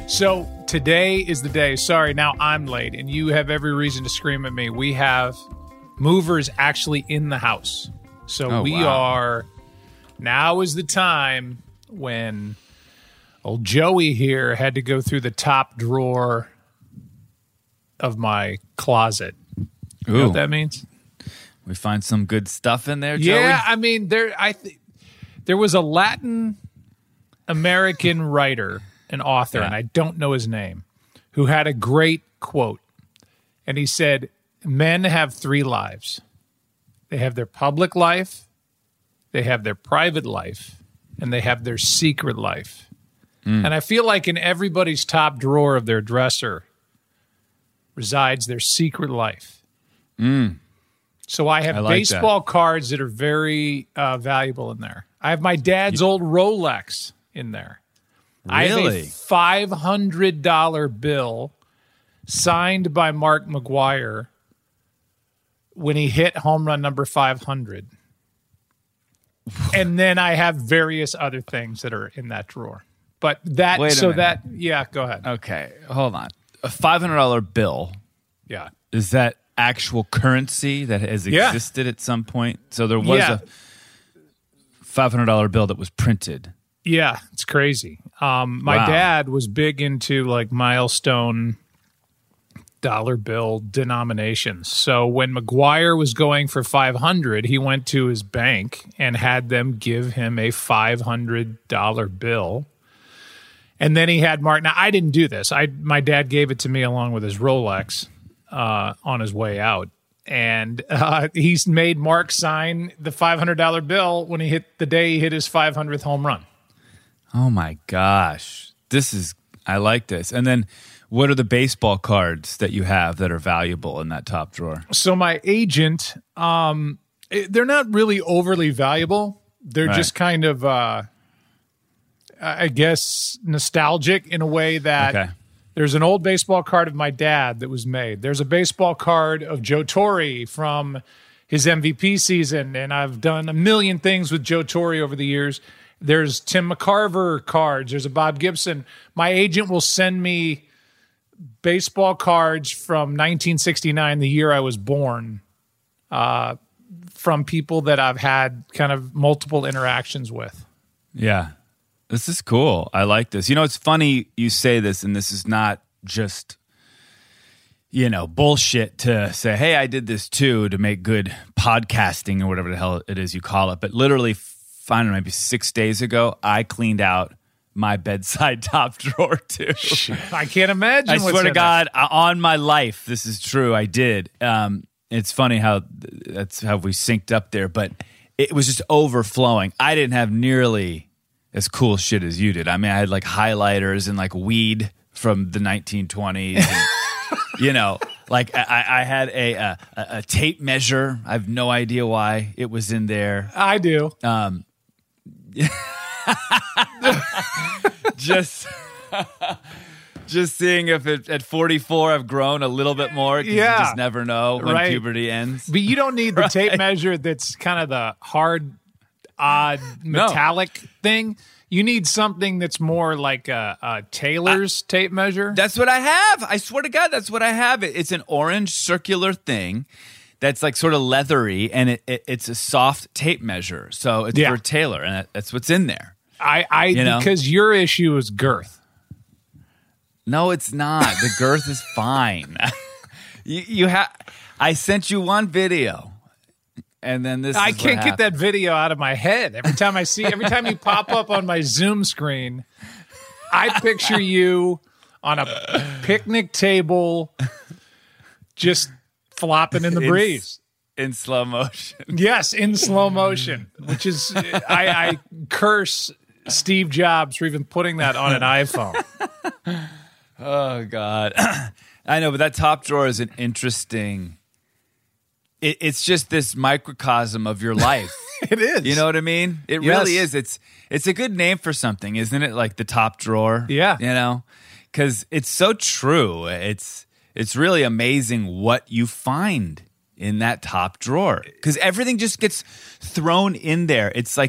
So today is the day. Sorry, now I'm late, and you have every reason to scream at me. We have movers actually in the house. So now is the time when old Joey here had to go through the top drawer of my closet. You know what that means? We find some good stuff in there, Joey? Yeah, I mean, there was a Latin American writer, an author, and I don't know his name, who had a great quote. And he said, men have 3 lives. They have their public life, they have their private life, and they have their secret life. And I feel like in everybody's top drawer of their dresser resides their secret life. So I have baseball cards that are very valuable in there. I have my dad's old Rolex in there. Really? I have a $500 bill signed by Mark McGwire when he hit home run number 500. And then I have various other things that are in that drawer. But that, go ahead. Okay, hold on. A $500 bill. Yeah. Is that actual currency that has existed at some point? So there was a $500 bill that was printed. Yeah, it's crazy. My dad was big into like milestone dollar bill denominations. So when McGwire was going for 500, he went to his bank and had them give him a $500 bill. And then he had Mark. Now, I didn't do this. My dad gave it to me along with his Rolex on his way out. And he's made Mark sign the $500 bill when he hit his 500th home run. Oh my gosh. I like this. And then what are the baseball cards that you have that are valuable in that top drawer? So my agent, they're not really overly valuable. They're just kind of, I guess, nostalgic in a way that there's an old baseball card of my dad that was made. There's a baseball card of Joe Torre from his MVP season, and I've done a million things with Joe Torre over the years. There's Tim McCarver cards. There's a Bob Gibson. My agent will send me baseball cards from 1969, the year I was born, from people that I've had kind of multiple interactions with. Yeah. This is cool. I like this. You know, it's funny you say this, and this is not just, bullshit to say, hey, I did this too to make good podcasting or whatever the hell it is you call it. But literally, maybe 6 days ago, I cleaned out my bedside top drawer too. I can't imagine. I swear to God, on my life, this is true. I did. It's funny how that's how we synced up there, but it was just overflowing. I didn't have nearly as cool shit as you did. I mean, I had like highlighters and like weed from the 1920s. And, like I had a tape measure. I have no idea why it was in there. I do. Just seeing if at 44 I've grown a little bit more. You just never know when puberty ends. But you don't need the tape measure that's kind of the hard, odd, metallic thing. You need something that's more like a Taylor's tape measure. That's what I have. I swear to God, that's what I have. It's an orange circular thing that's like sort of leathery, and it's a soft tape measure. So it's for Taylor, and that's what's in there. Because your issue is girth. No, it's not. The girth is fine. I sent you one video, and then this. I can't get that video out of my head. Every time you pop up on my Zoom screen, I picture you on a picnic table, just flopping in the breeze. In slow motion. Yes, in slow motion, which is, I curse Steve Jobs for even putting that on an iPhone. Oh, God. I know, but that top drawer is an interesting... It's just this microcosm of your life. It is. You know what I mean? It really is. It's a good name for something, isn't it? Like the top drawer. Yeah. Because it's so true. It's really amazing what you find in that top drawer, because everything just gets thrown in there. It's like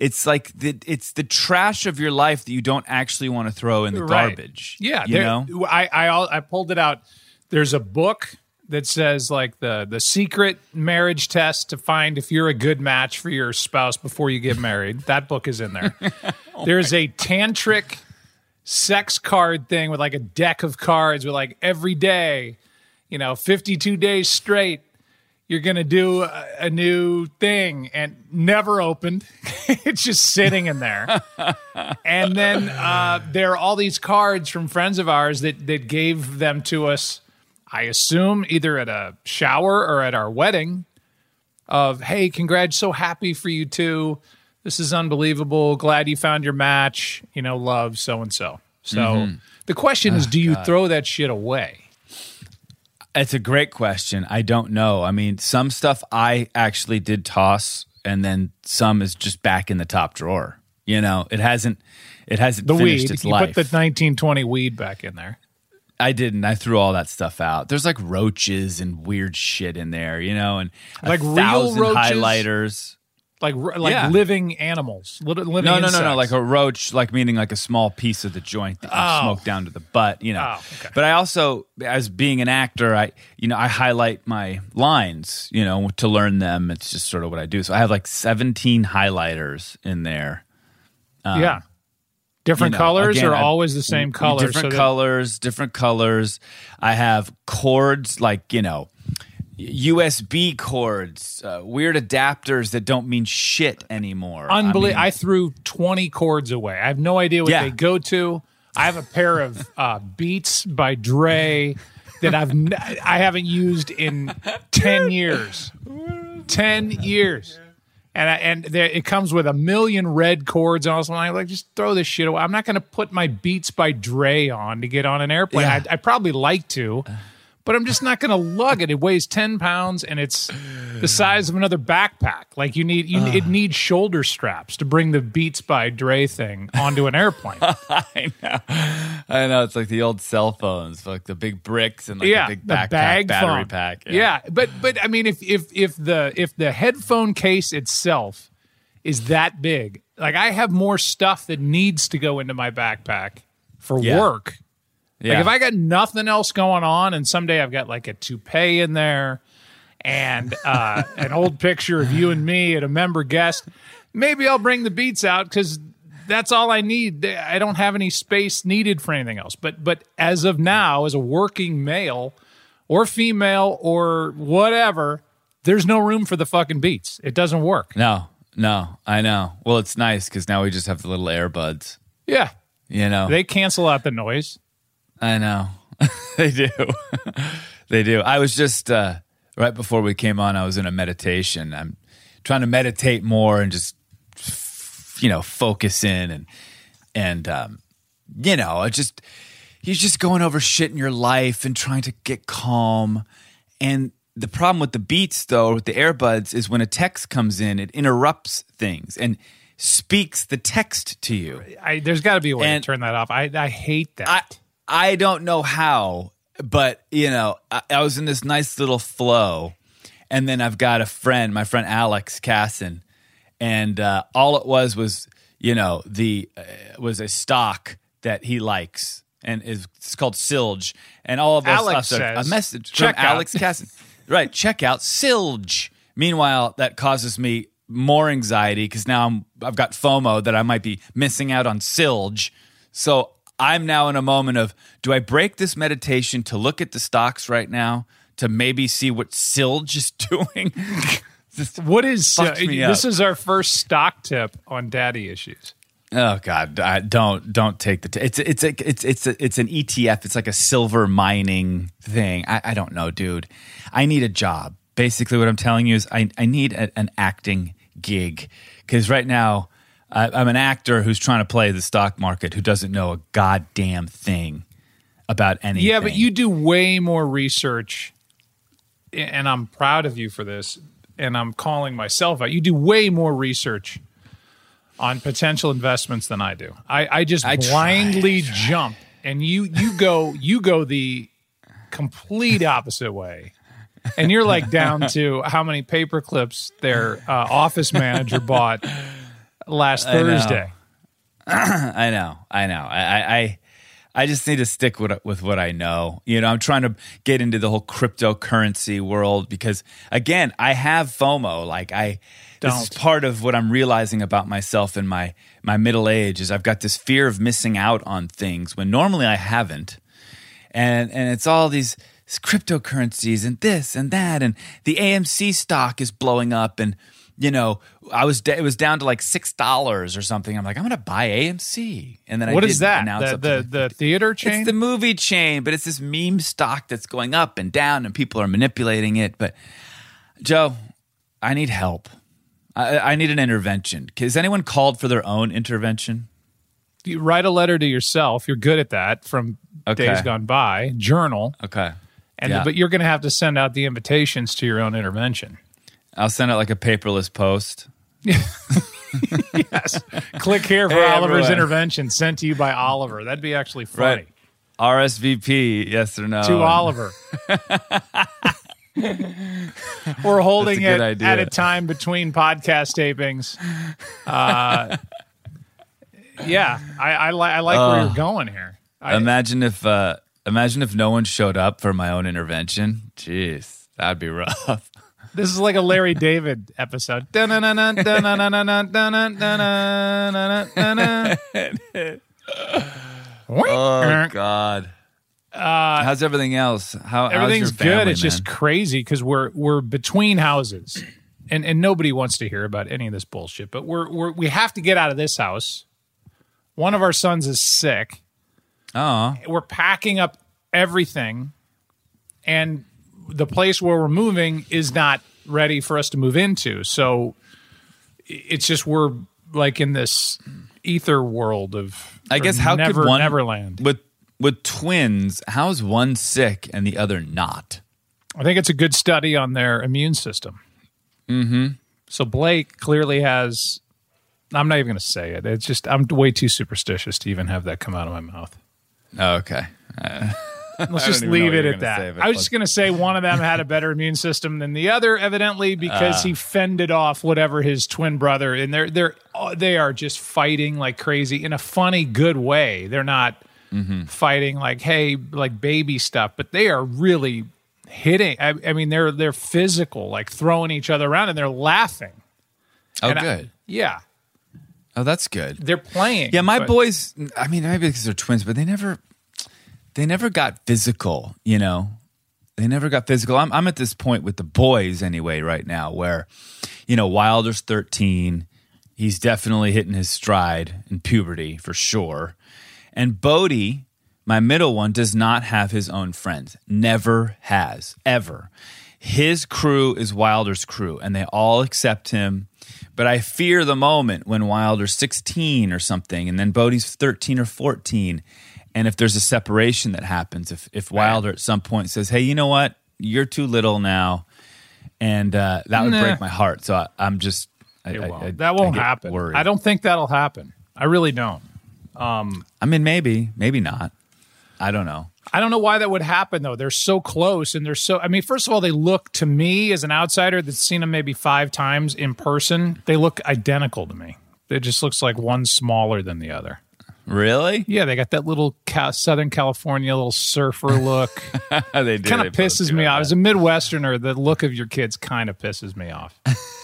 it's like it's the trash of your life that you don't actually want to throw in the garbage. Yeah, you know. I pulled it out. There's a book that says like the secret marriage test to find if you're a good match for your spouse before you get married. That book is in there. There's a tantric sex card thing with like a deck of cards with like every day, 52 days straight, you're going to do a new thing, and never opened. It's just sitting in there. And then there are all these cards from friends of ours that gave them to us, I assume, either at a shower or at our wedding, of, hey, congrats, so happy for you two. This is unbelievable. Glad you found your match. Love so-and-so. So the question is, do you throw that shit away? It's a great question. I don't know. I mean, some stuff I actually did toss, and then some is just back in the top drawer. It hasn't the finished weed. its You life. put the 1920 weed back in there. I didn't. I threw all that stuff out. There's like roaches and weird shit in there, and like 1,000 real roaches? Highlighters. Like Yeah. living animals, living No, insects. like a roach, like meaning like a small piece of the joint that you smoke down to the butt, Oh, okay. But I also, as being an actor, I highlight my lines, to learn them. It's just sort of what I do. So I have like 17 highlighters in there. Yeah. Different colors again, or always the same color? Different colors. I have cords like, USB cords, weird adapters that don't mean shit anymore. Unbelievable. I threw 20 cords away. I have no idea what they go to. I have a pair of Beats by Dre that I haven't used in 10 years. 10 years. And it comes with a million red cords. And I'm like, just throw this shit away. I'm not going to put my Beats by Dre on to get on an airplane. Yeah. I'd probably like to, but I'm just not going to lug it. It weighs 10 pounds, and it's the size of another backpack. Like it needs shoulder straps to bring the Beats by Dre thing onto an airplane. I know. It's like the old cell phones, like the big bricks and like the big backpack, bag battery phone. pack. Yeah, but I mean, if the headphone case itself is that big, like I have more stuff that needs to go into my backpack for work. Yeah. Like if I got nothing else going on, and someday I've got like a toupee in there and an old picture of you and me at a member guest, maybe I'll bring the Beats out because that's all I need. I don't have any space needed for anything else. But as of now, as a working male or female or whatever, there's no room for the fucking Beats. It doesn't work. No, I know. Well, it's nice because now we just have the little earbuds. Yeah. They cancel out the noise. I know. They do. They do. I was just, right before we came on, I was in a meditation. I'm trying to meditate more and just, focus in and you're just going over shit in your life and trying to get calm. And the problem with the Beats, though, with the earbuds, is when a text comes in, it interrupts things and speaks the text to you. There's got to be a way to turn that off. I hate that. I don't know how, but, I was in this nice little flow, and then I've got my friend Alex Casson, and all it was, was a stock that he likes, and it's called Silge, and all of us Alex says, a message check from out. Alex Casson. Right, check out Silge. Meanwhile, that causes me more anxiety because now I've got FOMO that I might be missing out on Silge. So I'm now in a moment of, do I break this meditation to look at the stocks right now to maybe see what Silge is doing? What is me up. This is our first stock tip on daddy issues. Oh God! Don't take the. It's an ETF. It's like a silver mining thing. I don't know, dude. I need a job. Basically, what I'm telling you is I need an acting gig because right now I'm an actor who's trying to play the stock market who doesn't know a goddamn thing about anything. Yeah, but you do way more research, and I'm proud of you for this. And I'm calling myself out. You do way more research on potential investments than I do. I just blindly jump, and you go the complete opposite way. And you're like down to how many paper clips their office manager bought last Thursday. I know. I just need to stick with what I know. You know, I'm trying to get into the whole cryptocurrency world because, again, I have FOMO. Like this is part of what I'm realizing about myself in my middle age is I've got this fear of missing out on things when normally I haven't. And it's all these cryptocurrencies and this and that, and the AMC stock is blowing up, and you know, it was down to like $6 or something. I'm like, I'm going to buy AMC. And then what is that? The theater chain? It's the movie chain, but it's this meme stock that's going up and down and people are manipulating it. But Joe, I need help. I need an intervention. Has anyone called for their own intervention? You write a letter to yourself. You're good at that from days gone by. Journal. Okay. But you're going to have to send out the invitations to your own intervention. I'll send out like a paperless post. Yes. Click here for Oliver's intervention sent to you by Oliver. That'd be actually funny. Right. RSVP, yes or no. To Oliver. We're holding it at a time between podcast tapings. Yeah, I like where you're going here. Imagine if no one showed up for my own intervention. Jeez, that'd be rough. This is like a Larry David episode. Oh, God. How's everything else? Everything's how's your family, good. It's man? just crazy because we're between houses, and nobody wants to hear about any of this bullshit. But we have to get out of this house. One of our sons is sick. Oh, we're packing up everything, and the place where we're moving is not ready for us to move into. So it's just we're like in this ether world of I guess how could one Neverland with twins? How's one sick and the other not? I think it's a good study on their immune system. Mm-hmm. So Blake clearly has. I'm not even going to say it. It's just I'm way too superstitious to even have that come out of my mouth. Oh, okay. Let's just leave it at that. I was just going to say one of them had a better immune system than the other, evidently, because he fended off whatever his twin brother, and they are just fighting like crazy in a funny, good way. They're not fighting like, hey, like baby stuff, but they are really hitting. I mean, they're physical, like throwing each other around, and they're laughing. Oh, and good. Yeah. Oh, that's good. They're playing. Yeah, my boys, I mean, maybe because they're twins, but they never got physical, you know? They never got physical. I'm at this point with the boys anyway right now where, you know, Wilder's 13. He's definitely hitting his stride in puberty for sure. And Bodie, my middle one, does not have his own friends. Never has, ever. His crew is Wilder's crew, and they all accept him. But I fear the moment when Wilder's 16 or something, and then Bodie's 13 or 14. And if there's a separation that happens, if Wilder at some point says, hey, you know what? You're too little now. And that would break my heart. So I'm just... that won't happen. Worried. I don't think that'll happen. I really don't. I mean, maybe not. I don't know. I don't know why that would happen, though. They're so close, and they're so... I mean, first of all, they look, to me, as an outsider that's seen them maybe 5 times in person, they look identical to me. It just looks like one's smaller than the other. Really? Yeah, they got that little Southern California little surfer look. They do. Kind of pisses me off. As a Midwesterner, the look of your kids kind of pisses me off.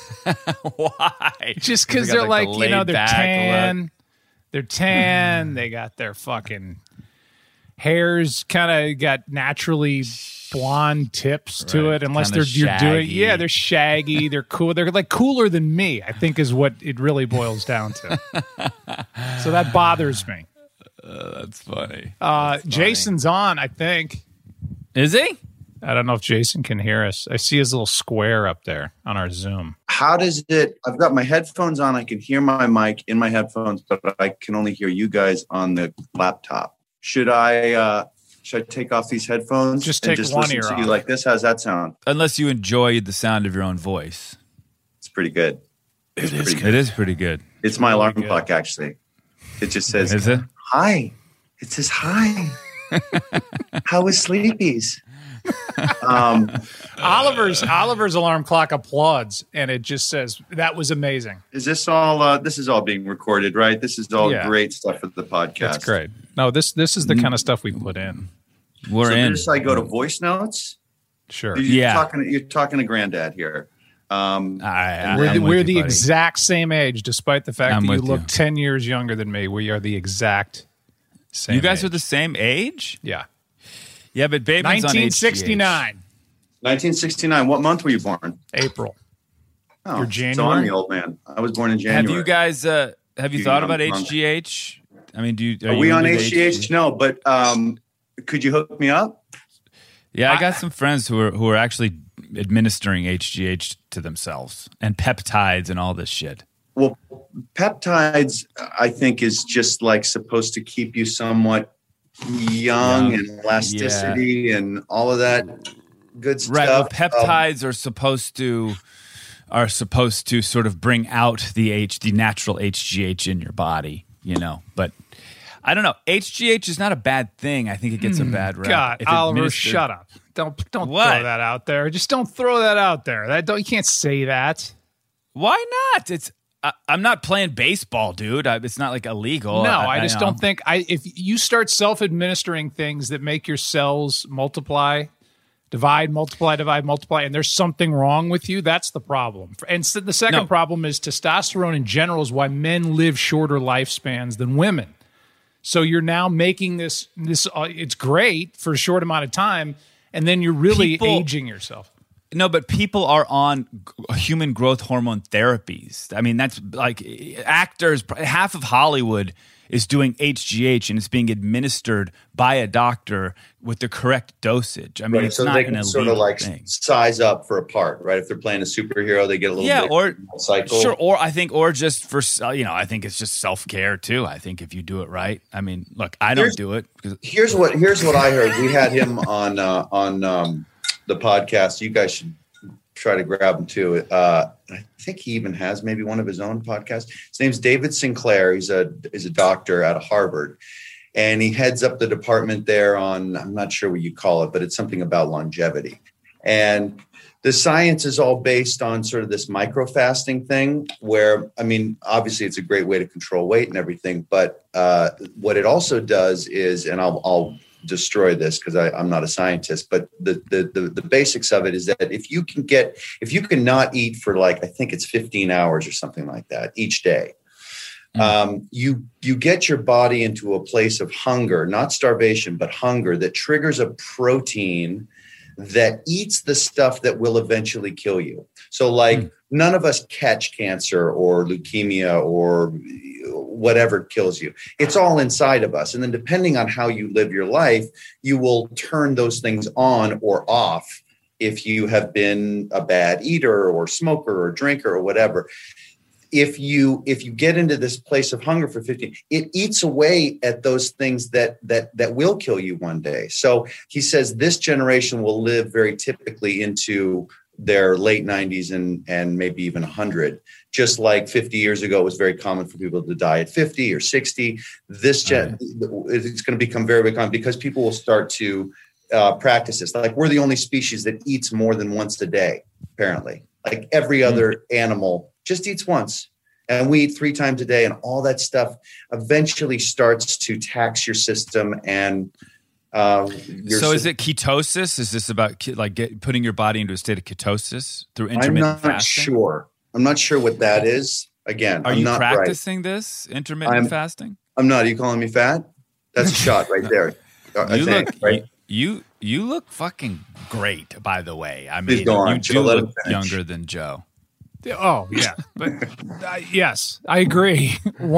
Why? Just because they're like, you know, they're tan. Look. They're tan. They got their fucking hair's kind of got naturally blonde tips to it. Unless you're doing, they're shaggy. They're cool. They're like cooler than me, I think, is what it really boils down to. So that bothers me. That's funny. Jason's on, I think. Is he? I don't know if Jason can hear us. I see his little square up there on our Zoom. How does it? I've got my headphones on. I can hear my mic in my headphones, but I can only hear you guys on the laptop. Should I take off these headphones? Just take one ear off. You like this? How's that sound? Unless you enjoy the sound of your own voice. It's pretty good. It is pretty good. It's my alarm clock, actually. It just says, is it? Hi. It says, hi. How is Sleepy's? Oliver's alarm clock applauds, and it just says that was amazing. Is this all? This is all being recorded, right? This is all Yeah. Great stuff for the podcast. That's great. No, this is the kind of stuff we put in. We're in. This, I go to voice notes. Sure. Yeah. You're talking to Granddad here. We're the exact same age, despite the fact I'm that you with look you. 10 years younger than me. We are the exact same You guys age. are the same age? Yeah. Yeah, but Bateman's on 1969. 1969. What month were you born? April. Oh, You're So January? I'm the old man. I was born in HGH. January. Have you guys have you You thought young about punk. HGH? I mean, Are we on HGH? No, but could you hook me up? Yeah, I got some friends who are actually administering HGH to themselves and peptides and all this shit. Well, peptides, I think, is just like supposed to keep you somewhat young and elasticity and all of that good stuff. Right. Well, peptides are supposed to sort of bring out the natural HGH in your body, you know. But I don't know. HGH is not a bad thing. I think it gets a bad rap. God, If Oliver, administered- shut up. Don't What? throw that out there. Just don't throw that out there. You can't say that. Why not? I'm not playing baseball, dude. It's not like illegal. No, I just know. don't think if you start self-administering things that make your cells divide, multiply, and there's something wrong with you, that's the problem. And so the second problem is testosterone in general is why men live shorter lifespans than women. So you're now making this it's great for a short amount of time, and then you're really aging yourself. No, but people are on human growth hormone therapies. I mean, that's like actors. Half of Hollywood is doing HGH, and it's being administered by a doctor with the correct dosage. I mean, it's so not they an can illegal sort of like thing. size up for a part, right? If they're playing a superhero, they get a little bit or cycle. Sure, or just for I think it's just self-care too. I think if you do it right. I mean, look, I don't do it. Here's what I heard. We had him on the podcast. You guys should try to grab him too. I think he even has maybe one of his own podcasts. His name's David Sinclair. He's a doctor out of Harvard, and he heads up the department there on, I'm not sure what you call it, but it's something about longevity. And the science is all based on sort of this micro-fasting thing where, I mean, obviously it's a great way to control weight and everything, but what it also does is, and I'll destroy this because I'm not a scientist, but the basics of it is that if you can not eat for like, I think it's 15 hours or something like that each day, you get your body into a place of hunger, not starvation, but hunger that triggers a protein that eats the stuff that will eventually kill you. So like none of us catch cancer or leukemia or whatever kills you. It's all inside of us. And then depending on how you live your life, you will turn those things on or off if you have been a bad eater or smoker or drinker or whatever. If you get into this place of hunger for 15, it eats away at those things that will kill you one day. So he says this generation will live very typically into their late 90s and maybe even 100. Just like 50 years ago, it was very common for people to die at 50 or 60. It's going to become very, very common because people will start to practice this. Like we're the only species that eats more than once a day, apparently. Like every other animal just eats once, and we eat 3 times a day, and all that stuff eventually starts to tax your system. And is it ketosis? Is this about putting your body into a state of ketosis through intermittent fasting? I'm not sure what that is. Again, are you not practicing this intermittent fasting? I'm not. Are you calling me fat? That's a shot right there. You look fucking great, by the way. I mean, you do look younger than Joe. Oh, yeah. But yes, I agree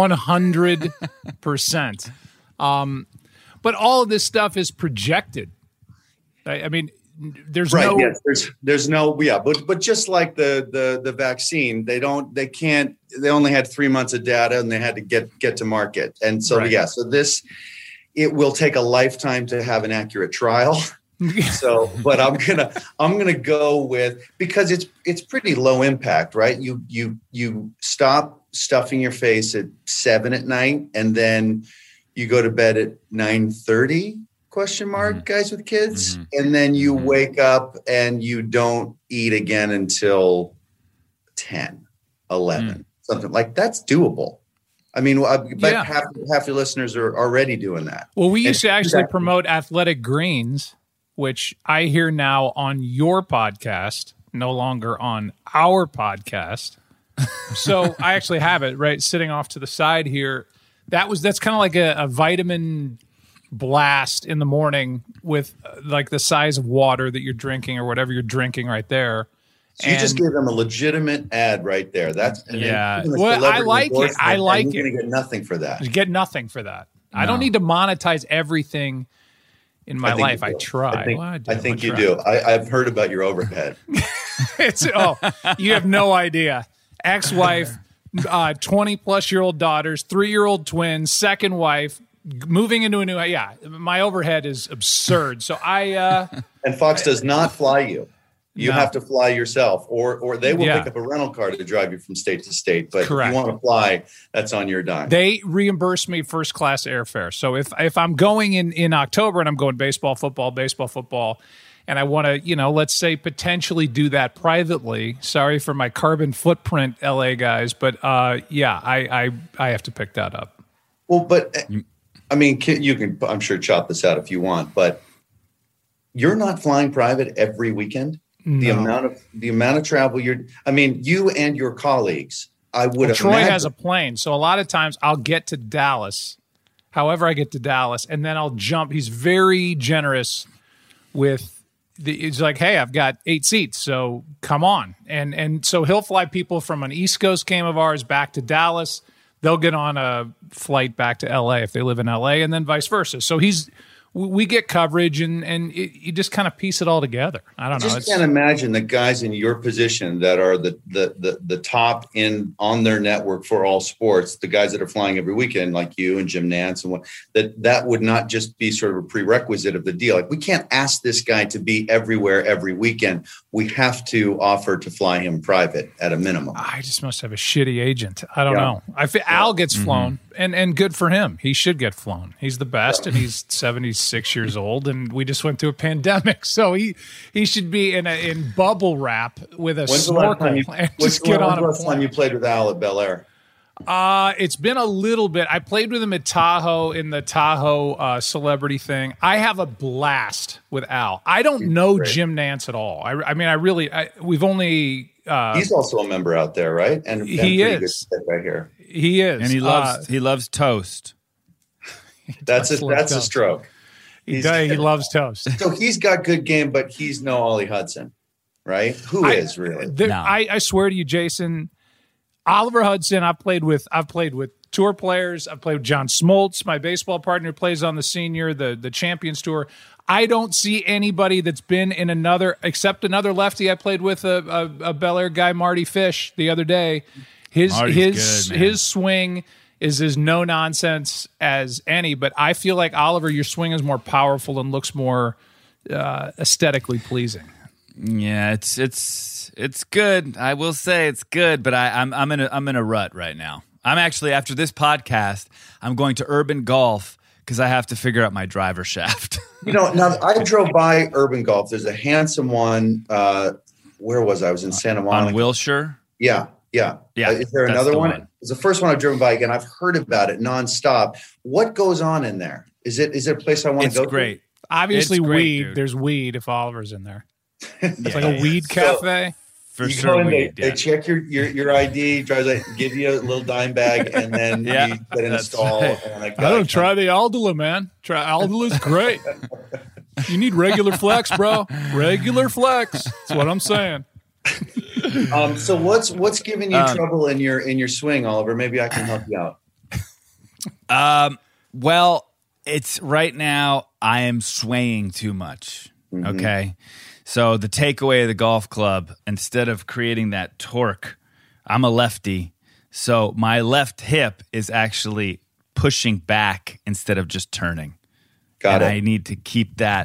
100%. But all of this stuff is projected. I mean, there's no. Yes, there's no. Yeah, but just like the vaccine, they only had 3 months of data and they had to get to market. And so, so this, it will take a lifetime to have an accurate trial. So, but I'm gonna go with, because it's pretty low impact, right? You stop stuffing your face at 7 at night, and then you go to bed at 9:30, guys with kids. And then you wake up and you don't eat again until 10, 11, something like that's doable. I mean, but half your listeners are already doing that. Well, we used to actually promote Athletic Greens, which I hear now on your podcast, no longer on our podcast. So I actually have it right sitting off to the side here. That's kind of like a vitamin blast in the morning with like the size of water that you're drinking or whatever you're drinking right there. So you just gave them a legitimate ad right there. That's well, I like it. I like it. You're going to get nothing for that. You get nothing for that. No. I don't need to monetize everything in my life. I try. I think you do. I've heard about your overhead. You have no idea. Ex-wife, 20-plus-year-old daughters, 3-year-old twins, second wife, moving into a new. Yeah, my overhead is absurd. So and Fox does not fly you. You have to fly yourself, or they will pick up a rental car to drive you from state to state. But Correct. If you want to fly, that's on your dime. They reimburse me first class airfare. So if I'm going in October and I'm going baseball, football, and I want to, let's say potentially do that privately. Sorry for my carbon footprint, LA guys, but I have to pick that up. Well, but I mean, you can, I'm sure, chop this out if you want, but you're not flying private every weekend. No. The amount of travel you and your colleagues, I would have. Troy has a plane, so a lot of times I'll get to Dallas. However, I get to Dallas, and then I'll jump. He's very generous with he's like, hey, I've got 8 seats, so come on. And so he'll fly people from an East Coast game of ours back to Dallas. They'll get on a flight back to LA if they live in LA, and then vice versa. So we get coverage, and you just kind of piece it all together. I don't know. I just can't imagine the guys in your position that are the top on their network for all sports, the guys that are flying every weekend like you and Jim Nantz and that would not just be sort of a prerequisite of the deal. Like, we can't ask this guy to be everywhere every weekend. We have to offer to fly him private at a minimum. I just must have a shitty agent. I don't know. Al gets flown, and good for him. He should get flown. He's the best, and he's 76 years old, and we just went through a pandemic, so he should be in bubble wrap with a snorkel and just get on a plane. When's the last time you played with Al at Bel Air? It's been a little bit. I played with him at Tahoe in the Tahoe celebrity thing. I have a blast with Al. I don't know Jim Nantz at all. We've only. He's also a member out there, right? And he is right here. He is, and he loves toast. That's a stroke. He loves toast. So he's got good game, but he's no Ollie Hudson, right? Who is really? No. I swear to you, Jason. Oliver Hudson, I've played with tour players. I've played with John Smoltz, my baseball partner who plays on the senior, the Champions Tour. I don't see anybody that's been in except another lefty I played with, a Bel Air guy, Marty Fish, the other day. His swing is as no nonsense as any, but I feel like, Oliver, your swing is more powerful and looks more aesthetically pleasing. Yeah, it's good. I will say it's good, but I'm in a rut right now. I'm actually, after this podcast, I'm going to Urban Golf because I have to figure out my driver shaft. Now I drove by Urban Golf. There's a handsome one. Where was I? I was in Santa Monica. On Wilshire? Yeah. Is there another one? It's the first one I've driven by. Again, I've heard about it nonstop. What goes on in there? Is it a place I want to go? It's great. Obviously, it's great, weed. Dude. There's weed if Oliver's in there. It's like a weed cafe. For sure, they check your ID, give you a little dime bag, and then you get in a stall. Right. And I don't try the Aldula, man. Try Aldula's great. You need regular flex, bro. Regular flex. That's what I'm saying. So what's giving you trouble in your swing, Oliver? Maybe I can help you out. Well, it's right now I am swaying too much. Mm-hmm. Okay. So the takeaway of the golf club, instead of creating that torque, I'm a lefty. So my left hip is actually pushing back instead of just turning. Got it. I need to keep that,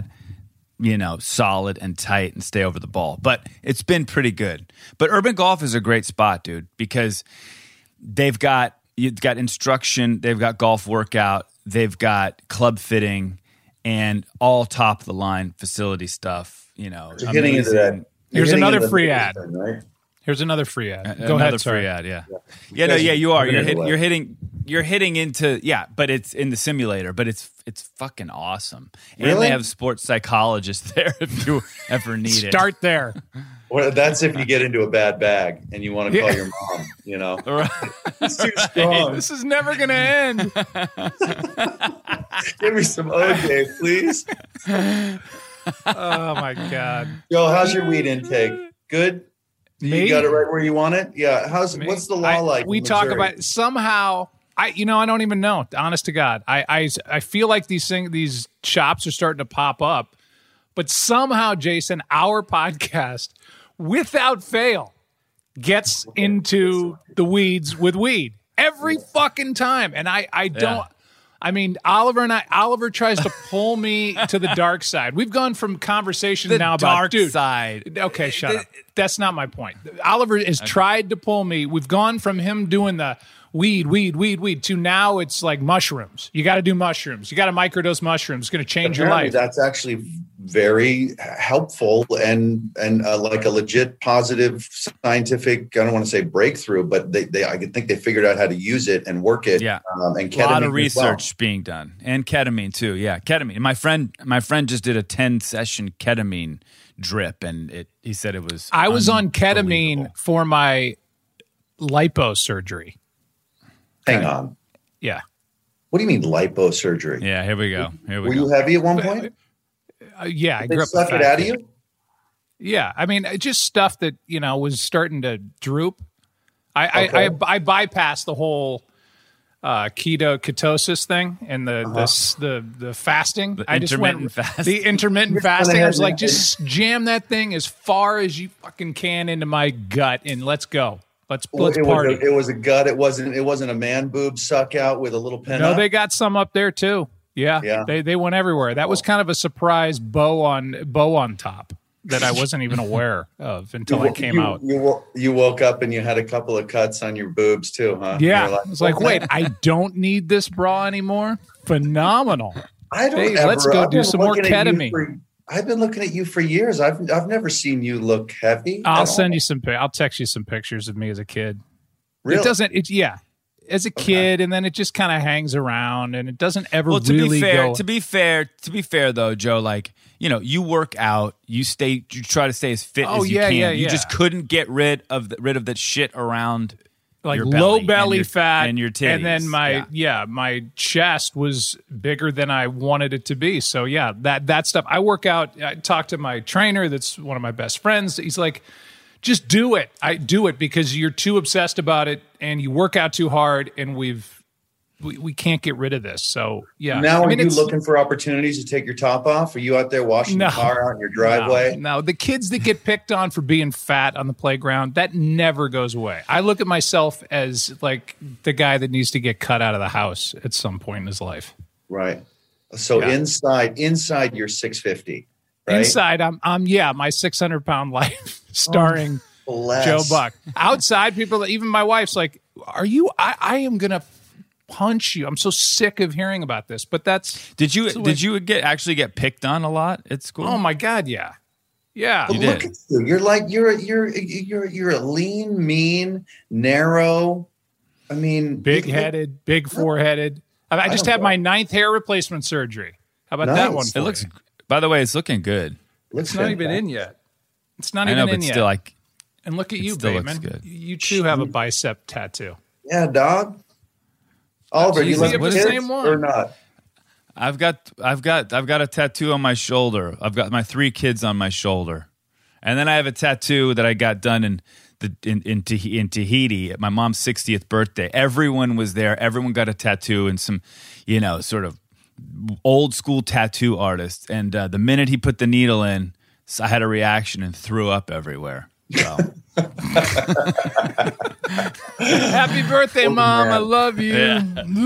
solid and tight and stay over the ball. But it's been pretty good. But Urban Golf is a great spot, dude, because you've got instruction, they've got golf workout, they've got club fitting, and all top of the line facility stuff. You know, so getting into that. Here's another free ad. ad. Right? Here's another free ad. Go ahead. Another free ad. Yeah. You are. You're hitting into but it's in the simulator, but it's fucking awesome. And really? They have sports psychologists there if you ever need it. Start there. Well, that's if you get into a bad bag and you want to call your mom, you know. Right. It's too strong. This is never going to end. Give me some OJ, please. Oh, my God. Joe, how's your weed intake? Good? Me? You got it right where you want it? Yeah. What's the law like? We talk about somehow. I don't even know. Honest to God, I feel like these shops are starting to pop up, but somehow, Jason, our podcast, without fail, gets into the weeds with weed every fucking time, and I don't. Yeah. I mean, Oliver tries to pull me to the dark side. We've gone from conversation now about dark side. Okay, shut up. That's not my point. Oliver has tried to pull me. We've gone from him doing the weed to now it's like mushrooms. You got to do mushrooms. You got to microdose mushrooms. It's going to change your life. That's actually very helpful and like a legit positive scientific, I don't want to say breakthrough, but I think they figured out how to use it and work it. Yeah. And ketamine a lot of research being done, and ketamine too. Yeah. Ketamine. My friend just did a 10-session ketamine drip, and he said it was. I was on ketamine for my lipo surgery. Hang on. Yeah. What do you mean lipo surgery? Yeah, here we go. Were you heavy at one point? Yeah, I grew up. Suck it out of you? Yeah, I mean, just stuff that was starting to droop. I bypassed the whole ketosis thing and the fasting. I just went the intermittent fasting. I was like, just jam that thing as far as you fucking can into my gut and let's go. Let's party. It was a gut. It wasn't a man boob suck out with a little pen. No, they got some up there too. Yeah. They went everywhere. That was kind of a surprise bow on top that I wasn't even aware of until I came out. You woke up and you had a couple of cuts on your boobs too, huh? Yeah. I was like, wait, I don't need this bra anymore. Phenomenal. Let's go do some more ketamine. I've been looking at you for years. I've never seen you look heavy. I'll send you I'll text you some pictures of me as a kid. Really? It doesn't. As a kid, and then it just kind of hangs around, and it doesn't ever really go. To be fair, though, Joe, like you work out, you try to stay as fit as you can. Yeah. You just couldn't get rid of that shit around. Like your low belly fat and your titties. And then my chest was bigger than I wanted it to be. So that stuff. I work out. I talk to my trainer. That's one of my best friends. He's like, just do it. I do it because you're too obsessed about it and you work out too hard and we can't get rid of this. So Now are you looking for opportunities to take your top off? Are you out there washing the car out in your driveway? No, the kids that get picked on for being fat on the playground, that never goes away. I look at myself as like the guy that needs to get cut out of the house at some point in his life. Right. So inside you're 650. Right? Inside I'm my 600-pound life starring Joe Buck. Outside people, even my wife's like, are you, I am going to punch you. I'm so sick of hearing about this, but that's. Did you actually get picked on a lot at school? Oh my God. Yeah. Yeah. But look at you. You're like, you're a lean, mean, narrow. I mean, big-headed, big foreheaded. I just had my 9th hair replacement surgery. How about that one? It looks, by the way, it's looking good. It's not even in yet. It's not even in yet. Still, like, and look at you, still Bateman. Looks good. You too have a bicep tattoo. Yeah, dog. Oliver, you look the same one or not? I've got a tattoo on my shoulder. I've got my 3 kids on my shoulder, and then I have a tattoo that I got done in Tahiti at my mom's 60th birthday. Everyone was there. Everyone got a tattoo, and some, sort of old school tattoo artist. And the minute he put the needle in, I had a reaction and threw up everywhere. So. Happy birthday, Mom. I love you. Yeah.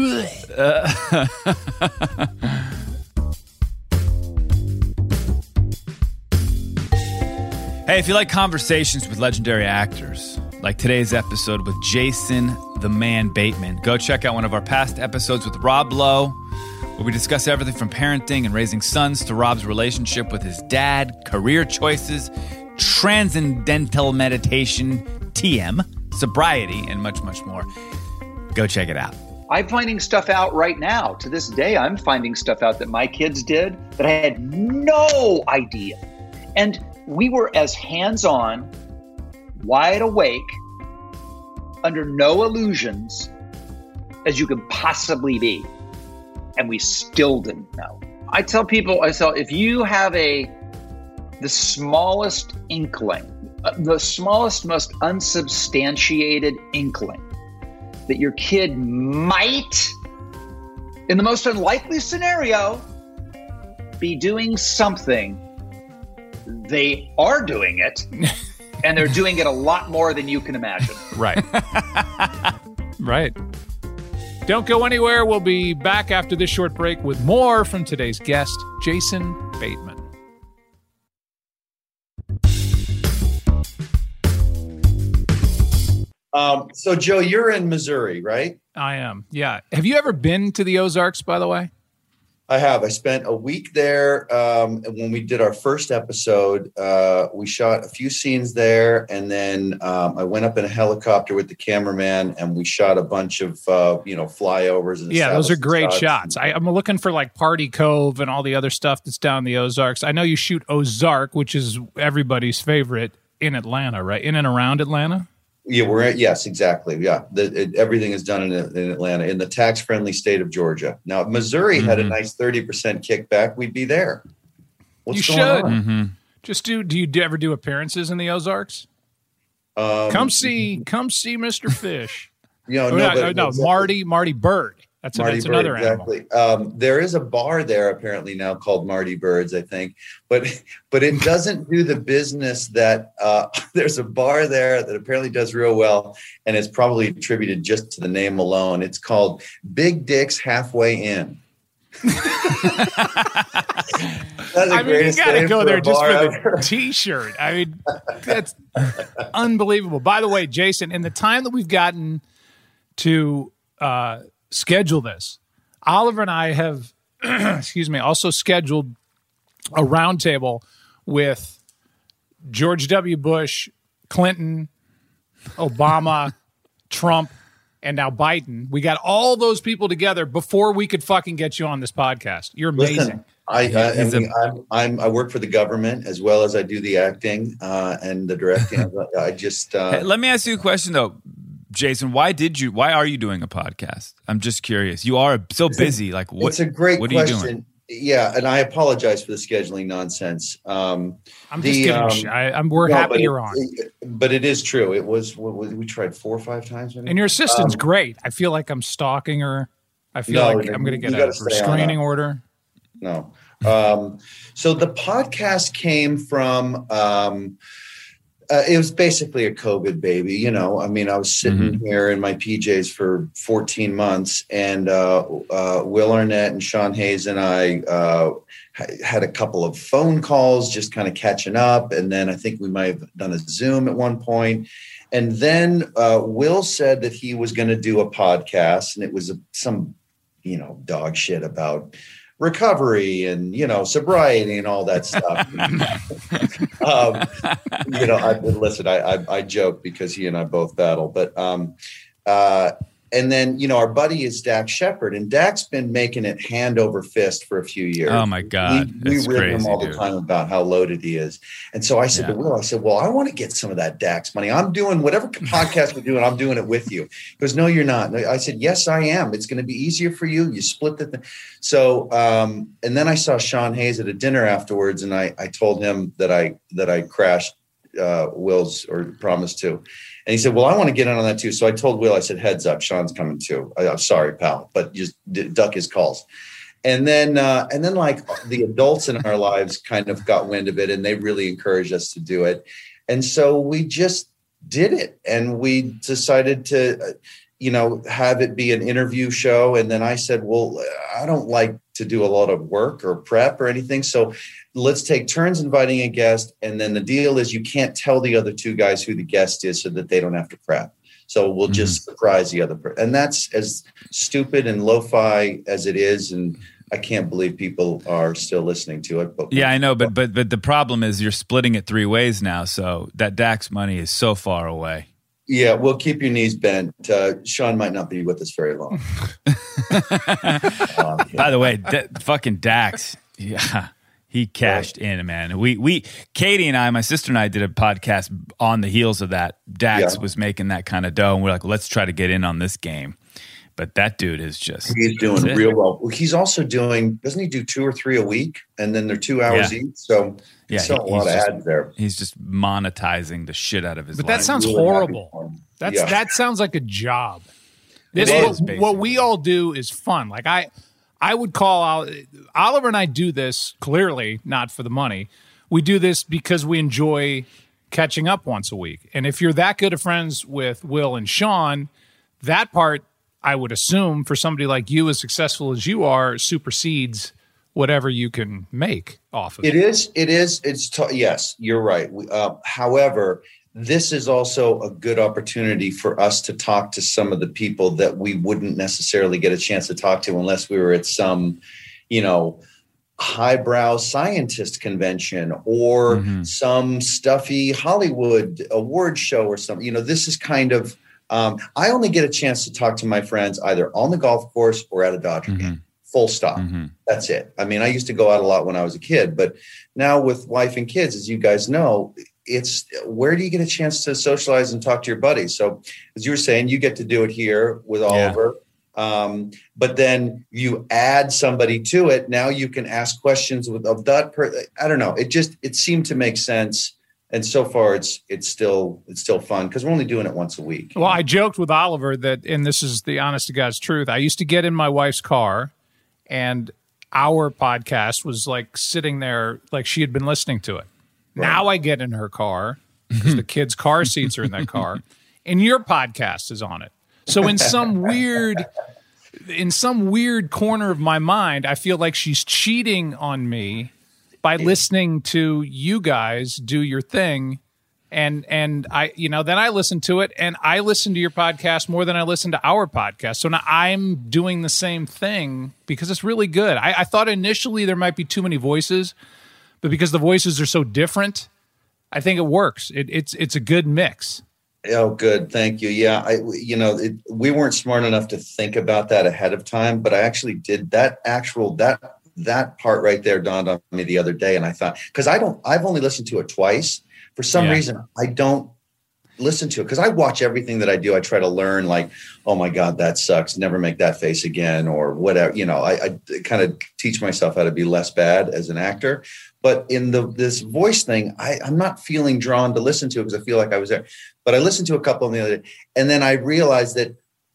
Hey, if you like conversations with legendary actors, like today's episode with Jason the Man Bateman, go check out one of our past episodes with Rob Lowe, where we discuss everything from parenting and raising sons to Rob's relationship with his dad, career choices, transcendental meditation, TM, sobriety, and much, much more. Go check it out. I'm finding stuff out right now. To this day, I'm finding stuff out that my kids did that I had no idea. And we were as hands-on, wide awake, under no illusions as you could possibly be. And we still didn't know. I tell people, if you have the smallest inkling, the smallest, most unsubstantiated inkling that your kid might, in the most unlikely scenario, be doing something, they are doing it, and they're doing it a lot more than you can imagine. Right. Right. Don't go anywhere. We'll be back after this short break with more from today's guest, Jason Bateman. So, Joe, you're in Missouri, right? I am. Yeah. Have you ever been to the Ozarks, by the way? I have. I spent a week there. When we did our first episode, we shot a few scenes there. And then I went up in a helicopter with the cameraman and we shot a bunch of, flyovers. And yeah, those are great shots. I'm looking for like Party Cove and all the other stuff that's down the Ozarks. I know you shoot Ozark, which is everybody's favorite in Atlanta, right? In and around Atlanta? Yeah, yes, exactly. Yeah, everything is done in Atlanta, in the tax-friendly state of Georgia. Now, if Missouri had a nice 30% kickback, we'd be there. What's going on? Mm-hmm. Just do you ever do appearances in the Ozarks? Come see Mr. Fish. Marty Bird. That's another exactly. animal. There is a bar there apparently now called Marty Bird's, I think, but it doesn't do the business that there's a bar there that apparently does real well, and it's probably attributed just to the name alone. It's called Big Dick's Halfway In. You got to go there just for the T-shirt. I mean, that's unbelievable. By the way, Jason, in the time that we've gotten to schedule this, Oliver and I have, also scheduled a roundtable with George W. Bush, Clinton, Obama, Trump, and now Biden. We got all those people together before we could fucking get you on this podcast. You're amazing. Listen, I work for the government as well as I do the acting and the directing. I just Hey, let me ask you a question though, Jason. Why are you doing a podcast? I'm just curious. You are so busy. Like, what? It's a great question. Are you doing? Yeah, and I apologize for the scheduling nonsense. I'm just kidding. We're happy you're on. But it is true. It was we tried 4 or 5 times. Maybe? And your assistant's great. I feel like I'm stalking her. I feel like I'm going to get a restraining order. No. So the podcast came from. It was basically a COVID baby, I mean, I was sitting here in my PJs for 14 months, and Will Arnett and Sean Hayes and I had a couple of phone calls, just kind of catching up, and then I think we might have done a Zoom at one point. And then Will said that he was going to do a podcast, and it was some, dog shit about recovery and, sobriety and all that stuff. I joke because he and I both battle, but, and then, our buddy is Dax Shepard, and Dax been making it hand over fist for a few years. Oh my God. We rip him all the time about how loaded he is. And so I said to Will, well, I want to get some of that Dax money. I'm doing whatever podcast we're doing. I'm doing it with you. He goes, no, you're not. I said, yes, I am. It's going to be easier for you. You split the thing. So, and then I saw Sean Hayes at a dinner afterwards, and I told him that I crashed Will's, or promised to. And he said, well, I want to get in on that too. So I told Will, I said, heads up, Sean's coming too. I'm sorry, pal, but just duck his calls. And then like the adults in our lives kind of got wind of it, and they really encouraged us to do it. And so we just did it, and we decided to, have it be an interview show. And then I said, well, I don't like to do a lot of work or prep or anything. So let's take turns inviting a guest. And then the deal is you can't tell the other 2 guys who the guest is so that they don't have to prep. So we'll just surprise the other person. And that's as stupid and lo-fi as it is. And I can't believe people are still listening to it. But yeah, I know, but the problem is you're splitting it 3 ways now, so that Dax money is so far away. Yeah, well, keep your knees bent. Sean might not be with us very long. By the way, fucking Dax, yeah, he cashed in, man. We Katie and I, my sister and I, did a podcast on the heels of that. Dax was making that kind of dough, and we're like, let's try to get in on this game. But that dude is just—he's doing real well. He's also doesn't he do 2 or 3 a week, and then they're 2 hours each? So he's a lot of ads there. He's just monetizing the shit out of his life. But that sounds horrible. That sounds like a job. What we all do is fun. Like I would call out Oliver and I do this clearly not for the money. We do this because we enjoy catching up once a week. And if you're that good of friends with Will and Sean, that part, I would assume, for somebody like you, as successful as you are, supersedes whatever you can make off of it. It is. Yes, you're right. However, this is also a good opportunity for us to talk to some of the people that we wouldn't necessarily get a chance to talk to unless we were at some, highbrow scientist convention or some stuffy Hollywood award show or something. This is kind of, I only get a chance to talk to my friends either on the golf course or at a Dodger game. Full stop. That's it. I mean, I used to go out a lot when I was a kid, but now with wife and kids, as you guys know, it's where do you get a chance to socialize and talk to your buddies? So as you were saying, you get to do it here with Oliver. But then you add somebody to it. Now you can ask questions of that. I don't know. It seemed to make sense. And so far it's still fun because we're only doing it once a week. Well, I joked with Oliver that, and this is the honest to God's truth, I used to get in my wife's car and our podcast was like sitting there like she had been listening to it. Right. Now I get in her car because the kids' car seats are in that car, and your podcast is on it. So in some weird corner of my mind, I feel like she's cheating on me by listening to you guys do your thing. And I, then I listen to it, and I listen to your podcast more than I listen to our podcast. So now I'm doing the same thing because it's really good. I thought initially there might be too many voices, but because the voices are so different, I think it works. It's a good mix. Oh, good. Thank you. Yeah. We weren't smart enough to think about that ahead of time, but I actually did that part right there dawned on me the other day. And I thought, because I've only listened to it twice. For some reason, I don't listen to it because I watch everything that I do. I try to learn like, oh my God, that sucks. Never make that face again or whatever. I kind of teach myself how to be less bad as an actor. But in this voice thing, I'm not feeling drawn to listen to it because I feel like I was there. But I listened to a couple of the other day, and then I realized that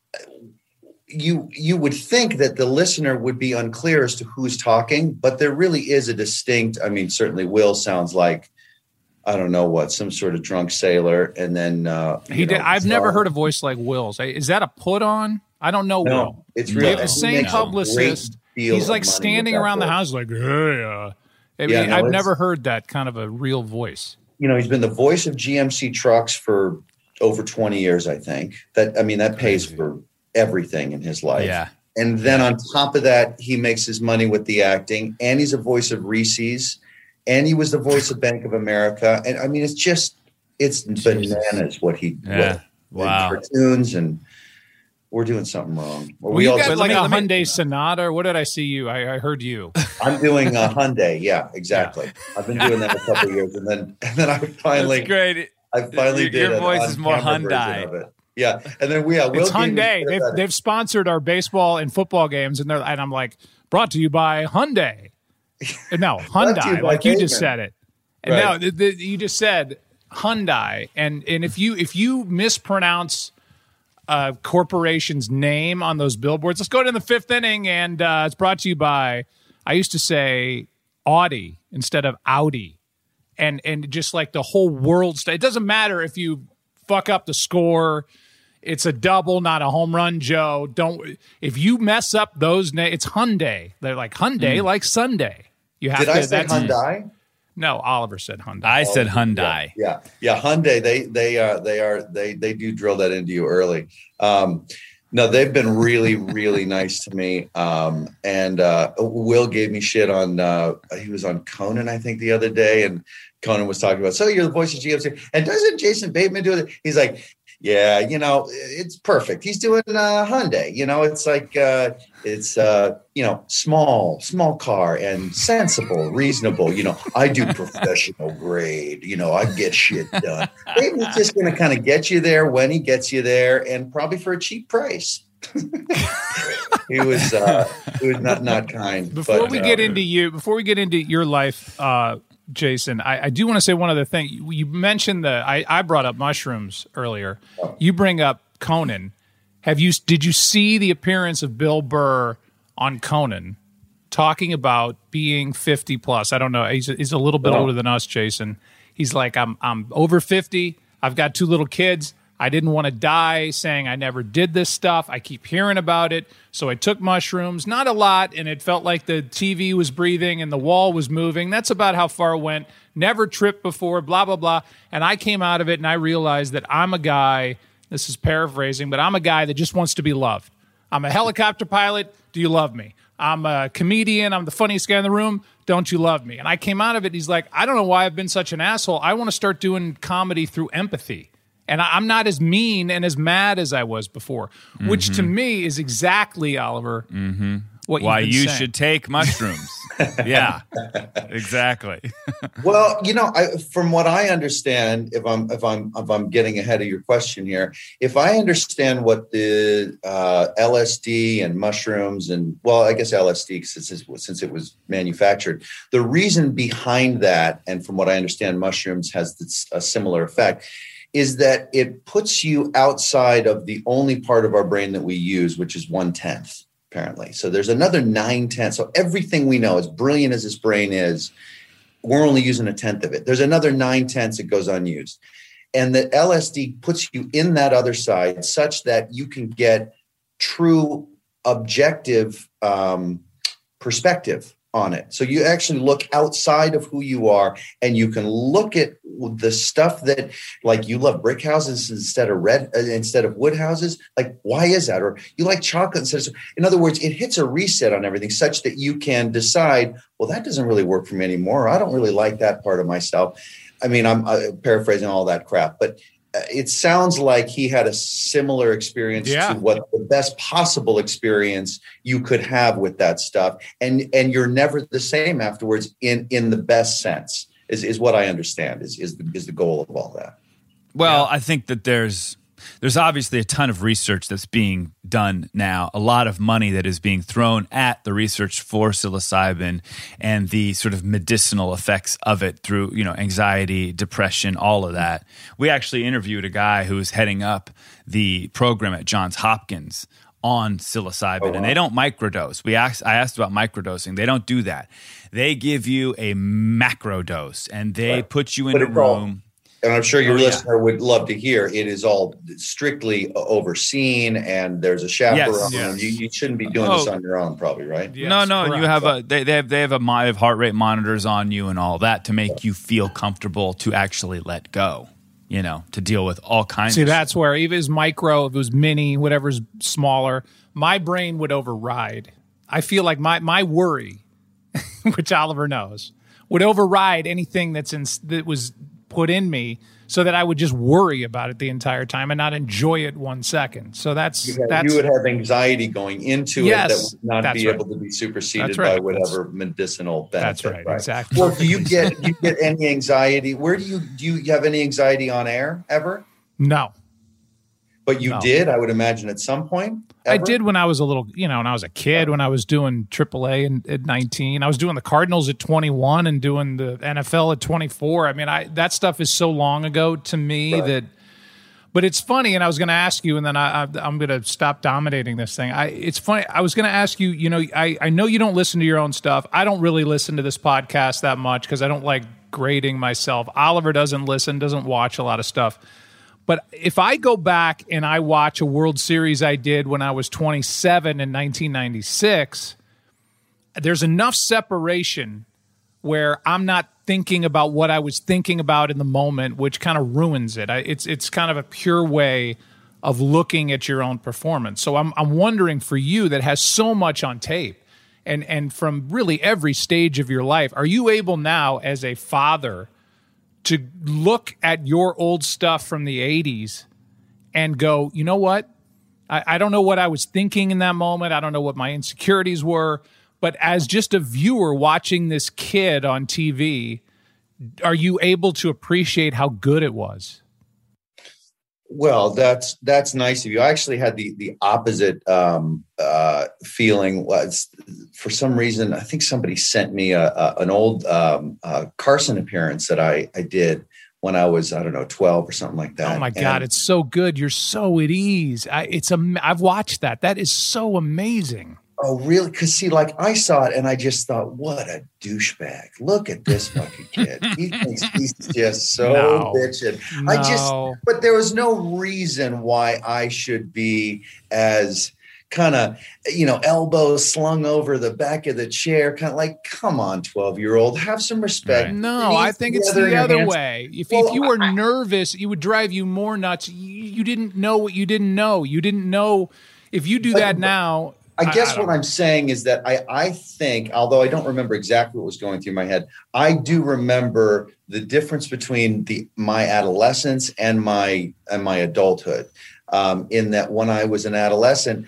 you would think that the listener would be unclear as to who's talking, but there really is a distinct. I mean, certainly Will sounds like, I don't know what, some sort of drunk sailor. And then I've never heard a voice like Will's. Is that a put on? I don't know. No, Will. It's real. The same publicist. He's like standing around the house like, hey. I've never heard that kind of a real voice. He's been the voice of GMC trucks for over 20 years, I think. That pays for everything in his life. Yeah. And then on top of that, he makes his money with the acting, and he's a voice of Reese's, and he was the voice of Bank of America. And I mean, it's bananas what he did. Wow. Cartoons, and we're doing something wrong. We got like a Hyundai Sonata, or what did I see you? I heard you. I'm doing a Hyundai. Yeah, exactly. I've been doing that a couple of years, and then I finally. That's great. I finally did. Your voice is more Hyundai. Yeah, and then it's Hyundai. They've sponsored our baseball and football games, and I'm like, brought to you by Hyundai. No, Hyundai, like you just said it. And right. No, you just said Hyundai, and if you mispronounce a corporation's name on those billboards, let's go to the fifth inning, and it's brought to you by. I used to say Audi instead of Audi, and just like the whole world. It doesn't matter if you fuck up the score. It's a double, not a home run, Joe. If you mess up those names, it's Hyundai. They're like Hyundai, like Sunday. You have Did I say Hyundai? No, Oliver said Hyundai. I said Hyundai. Yeah. Hyundai. They do drill that into you early. No, they've been really, really nice to me. And Will gave me shit on, he was on Conan, I think, the other day. And Conan was talking about, so you're the voice of GMC. And doesn't Jason Bateman do it? He's like, yeah, it's perfect. He's doing Hyundai. It's like, small car and sensible, reasonable. I do professional grade. I get shit done. Bateman's just going to kind of get you there when he gets you there, and probably for a cheap price. He was not kind. Before we get into your life, Jason, I do want to say one other thing. You mentioned I brought up mushrooms earlier. You bring up Conan. Did you see the appearance of Bill Burr on Conan talking about being 50 plus? I don't know. He's a little bit older than us, Jason. He's like, I'm over 50. I've got 2 little kids. I didn't want to die, saying I never did this stuff. I keep hearing about it. So I took mushrooms, not a lot, and it felt like the TV was breathing and the wall was moving. That's about how far it went. Never tripped before, blah, blah, blah. And I came out of it and I realized that I'm a guy, this is paraphrasing, but I'm a guy that just wants to be loved. I'm a helicopter pilot. Do you love me? I'm a comedian. I'm the funniest guy in the room. Don't you love me? And I came out of it. He's like, I don't know why I've been such an asshole. I want to start doing comedy through empathy. And I'm not as mean and as mad as I was before, which to me is exactly, Oliver, why you should take mushrooms. Yeah, exactly. Well, from what I understand, if I'm getting ahead of your question here, if I understand what the LSD and mushrooms and, well, I guess LSD since it was manufactured, the reason behind that, and from what I understand, mushrooms has a similar effect, is that it puts you outside of the only part of our brain that we use, which is 1/10, apparently. So there's another 9/10. So everything we know, as brilliant as this brain is, we're only using 1/10 of it. There's another 9/10 that goes unused. And the LSD puts you in that other side such that you can get true objective perspective on it. So you actually look outside of who you are, and you can look at the stuff that, like, you love brick houses instead of wood houses. Like, why is that? Or you like chocolate instead of, in other words, it hits a reset on everything such that you can decide, well, that doesn't really work for me anymore. I don't really like that part of myself. I mean, I'm paraphrasing all that crap, but it sounds like he had a similar experience to what the best possible experience you could have with that stuff. And you're never the same afterwards in the best sense is what I understand is the goal of all that. Well, I think that there's obviously a ton of research that's being done now, a lot of money that is being thrown at the research for psilocybin and the sort of medicinal effects of it through, anxiety, depression, all of that. We actually interviewed a guy who was heading up the program at Johns Hopkins on psilocybin, and they don't microdose. I asked about microdosing. They don't do that. They give you a macro dose, and they put you in a room. And I'm sure your listener would love to hear, it is all strictly overseen, and there's a chaperone. Yes. You shouldn't be doing this on your own, probably, right? Yes, no. Correct. You have they have heart rate monitors on you and all that to make you feel comfortable to actually let go. To deal with all kinds. See, of that's where if it was micro, if it was mini, whatever's smaller, my brain would override. I feel like my worry, which Oliver knows, would override anything that was put in me, so that I would just worry about it the entire time and not enjoy it 1 second. So that's you would have anxiety going into it that would not be able to be superseded by whatever medicinal benefit. That's right, exactly. Well, do you get any anxiety? Where do you have any anxiety on air ever? No. But you did, I would imagine, at some point? Ever? I did when I was a little, when I was a kid, when I was doing AAA at 19. I was doing the Cardinals at 21 and doing the NFL at 24. I mean, that stuff is so long ago to me but it's funny, and I was going to ask you, and then I'm going to stop dominating this thing. It's funny. I was going to ask you, I know you don't listen to your own stuff. I don't really listen to this podcast that much because I don't like grading myself. Oliver doesn't watch a lot of stuff. But if I go back and I watch a World Series I did when I was 27 in 1996, there's enough separation where I'm not thinking about what I was thinking about in the moment, which kind of ruins it. It's kind of a pure way of looking at your own performance. So I'm wondering, for you that has so much on tape and from really every stage of your life, are you able now as a father to look at your old stuff from the 80s and go, you know what? I don't know what I was thinking in that moment. I don't know what my insecurities were. But as just a viewer watching this kid on TV, are you able to appreciate how good it was? Well, that's nice of you. I actually had the opposite feeling. Was for some reason, I think somebody sent me an old Carson appearance that I did when I was, I don't know, 12 or something like that. Oh my God, it's so good. You're so at ease. I've watched that. That is so amazing. Oh, really? Because see, like I saw it and I just thought, what a douchebag. Look at this fucking kid. He thinks he's just so bitchin'. But there was no reason why I should be as kind of, elbows slung over the back of the chair, kind of like, come on, 12-year-old, have some respect. Right. No, I think it's the other way. If you were nervous, it would drive you more nuts. You didn't know what you didn't know. You didn't know if you do that now. I guess what I'm saying is that I think, although I don't remember exactly what was going through my head, I do remember the difference between my adolescence and my adulthood. In that when I was an adolescent,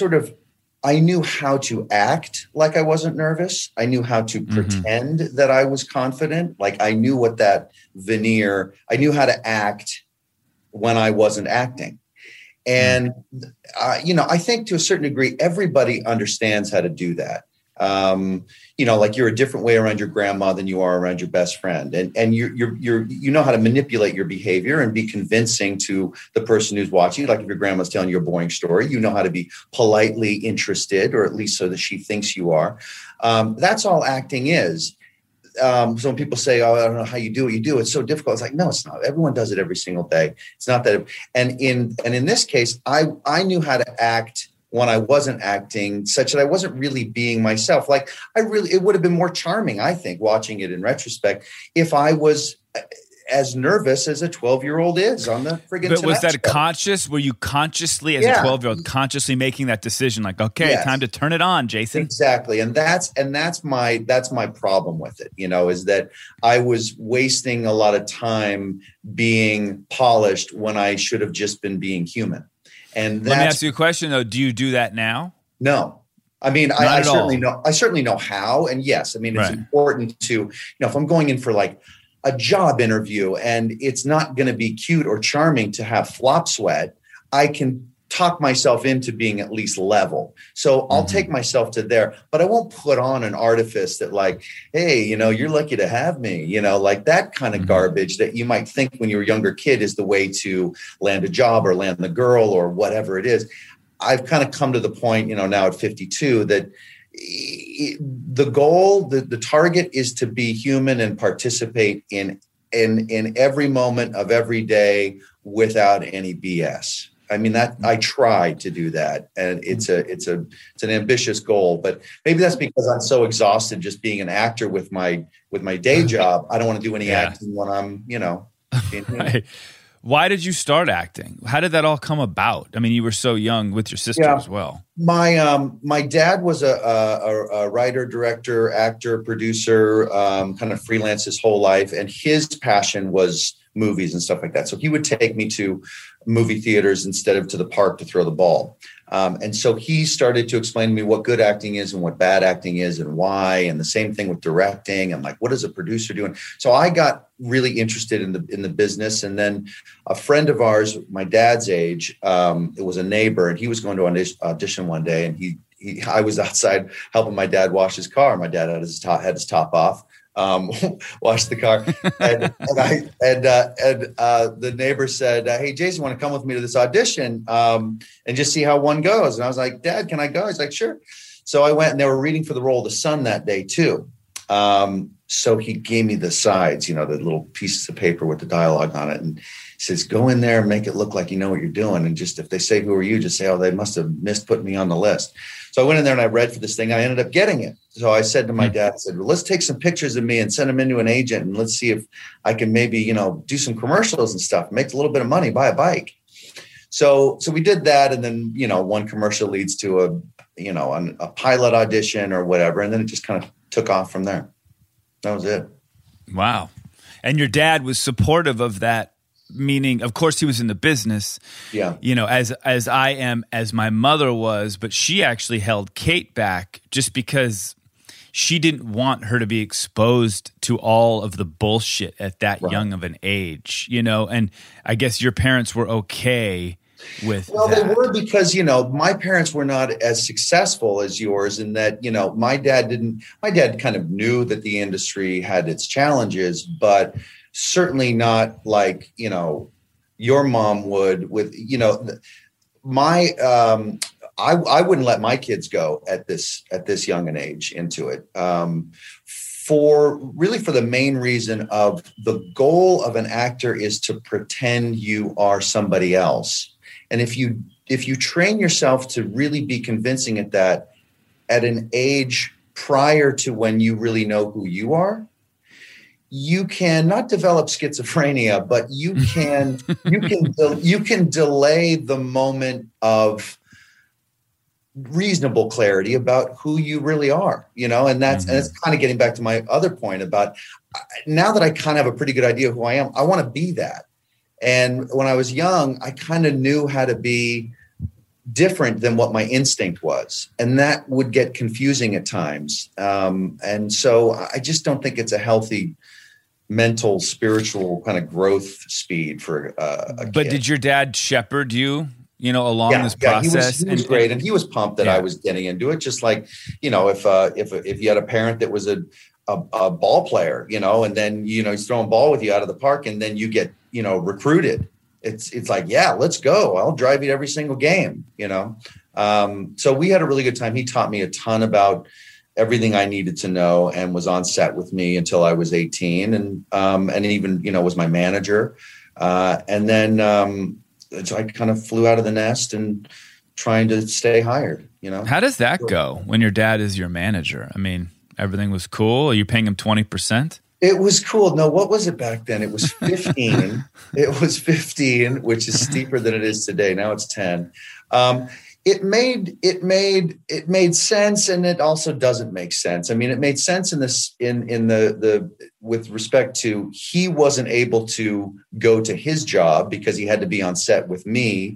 I knew how to act like I wasn't nervous. I knew how to pretend that I was confident. Like I knew what that veneer, I knew how to act when I wasn't acting. And, I think to a certain degree, everybody understands how to do that. Like you're a different way around your grandma than you are around your best friend. And you know how to manipulate your behavior and be convincing to the person who's watching. Like if your grandma's telling you a boring story, you know how to be politely interested, or at least so that she thinks you are. That's all acting is. So when people say, "Oh, I don't know how you do what you do," it's so difficult. It's like, no, it's not. Everyone does it every single day. It's not that. And in this case, I knew how to act when I wasn't acting, such that I wasn't really being myself. Like it would have been more charming, I think, watching it in retrospect, if I was as nervous as a 12-year-old is on the friggin' But was that show. Conscious? Were you consciously, as a 12-year-old, consciously making that decision? Like, okay, time to turn it on, Jason. Exactly, and that's my problem with it. Is that I was wasting a lot of time being polished when I should have just been being human. And let me ask you a question though: do you do that now? No. I mean, I certainly know how, and yes, I mean it's important to if I'm going in for like a job interview and it's not going to be cute or charming to have flop sweat, I can talk myself into being at least level. So I'll take myself to there, but I won't put on an artifice that like, hey, you're lucky to have me, like that kind of garbage that you might think when you're a younger kid is the way to land a job or land the girl or whatever it is. I've kind of come to the point, now at 52 that the goal, the target is to be human and participate in every moment of every day without any BS. I mean, that I try to do that, and it's an ambitious goal, but maybe that's because I'm so exhausted just being an actor with my day job. I don't want to do any acting when I'm, being right. Why did you start acting? How did that all come about? I mean, you were so young with your sister as well. My dad was a writer, director, actor, producer, kind of freelance his whole life. And his passion was movies and stuff like that. So he would take me to movie theaters instead of to the park to throw the ball. And so he started to explain to me what good acting is and what bad acting is and why, and the same thing with directing and like, what is a producer doing? So I got really interested in the business. And then a friend of ours, my dad's age, it was a neighbor, and he was going to audition one day, and I was outside helping my dad wash his car. My dad had his top off. Wash the car, and the neighbor said, "Hey, Jason, want to come with me to this audition and just see how one goes?" And I was like, "Dad, can I go?" He's like, "Sure." So I went, and they were reading for the role of the son that day too. So he gave me the sides, the little pieces of paper with the dialogue on it, and he says, "Go in there and make it look like you know what you're doing, and just if they say who are you, just say, oh, they must have missed putting me on the list." So I went in there and I read for this thing. I ended up getting it. So I said to my dad, I said, well, let's take some pictures of me and send them into an agent, and let's see if I can maybe, do some commercials and stuff, make a little bit of money, buy a bike. So we did that. And then, one commercial leads to a pilot audition or whatever. And then it just kind of took off from there. That was it. Wow. And your dad was supportive of that, meaning, of course, he was in the business. Yeah. As I am, as my mother was, but she actually held Kate back just because she didn't want her to be exposed to all of the bullshit at that young of an age, and I guess your parents were okay with that. They were because, my parents were not as successful as yours in that, my dad kind of knew that the industry had its challenges, but certainly not like, your mom would with, I wouldn't let my kids go at this young an age into it. For the main reason of the goal of an actor is to pretend you are somebody else. And if you train yourself to really be convincing at that at an age prior to when you really know who you are, you can not develop schizophrenia, but you can delay the moment of reasonable clarity about who you really are, and that's and it's kind of getting back to my other point about now that I kind of have a pretty good idea of who I am, I want to be that. And when I was young, I kind of knew how to be different than what my instinct was. And that would get confusing at times. And so I just don't think it's a healthy mental, spiritual kind of growth speed for a kid. But did your dad shepherd you, along this process? He was great. And he was pumped that I was getting into it. Just like, if you had a parent that was a ball player, and then, he's throwing ball with you out of the park and then you get, recruited. It's like, yeah, let's go. I'll drive you to every single game, So we had a really good time. He taught me a ton about everything I needed to know and was on set with me until I was 18 and even, was my manager. And then so I kind of flew out of the nest and trying to stay hired, How does that go when your dad is your manager? I mean, everything was cool. Are you paying him 20%? It was cool. No, what was it back then? It was 15. It was 15, which is steeper than it is today. Now it's 10. It made sense, and it also doesn't make sense. I mean, it made sense in the with respect to he wasn't able to go to his job because he had to be on set with me,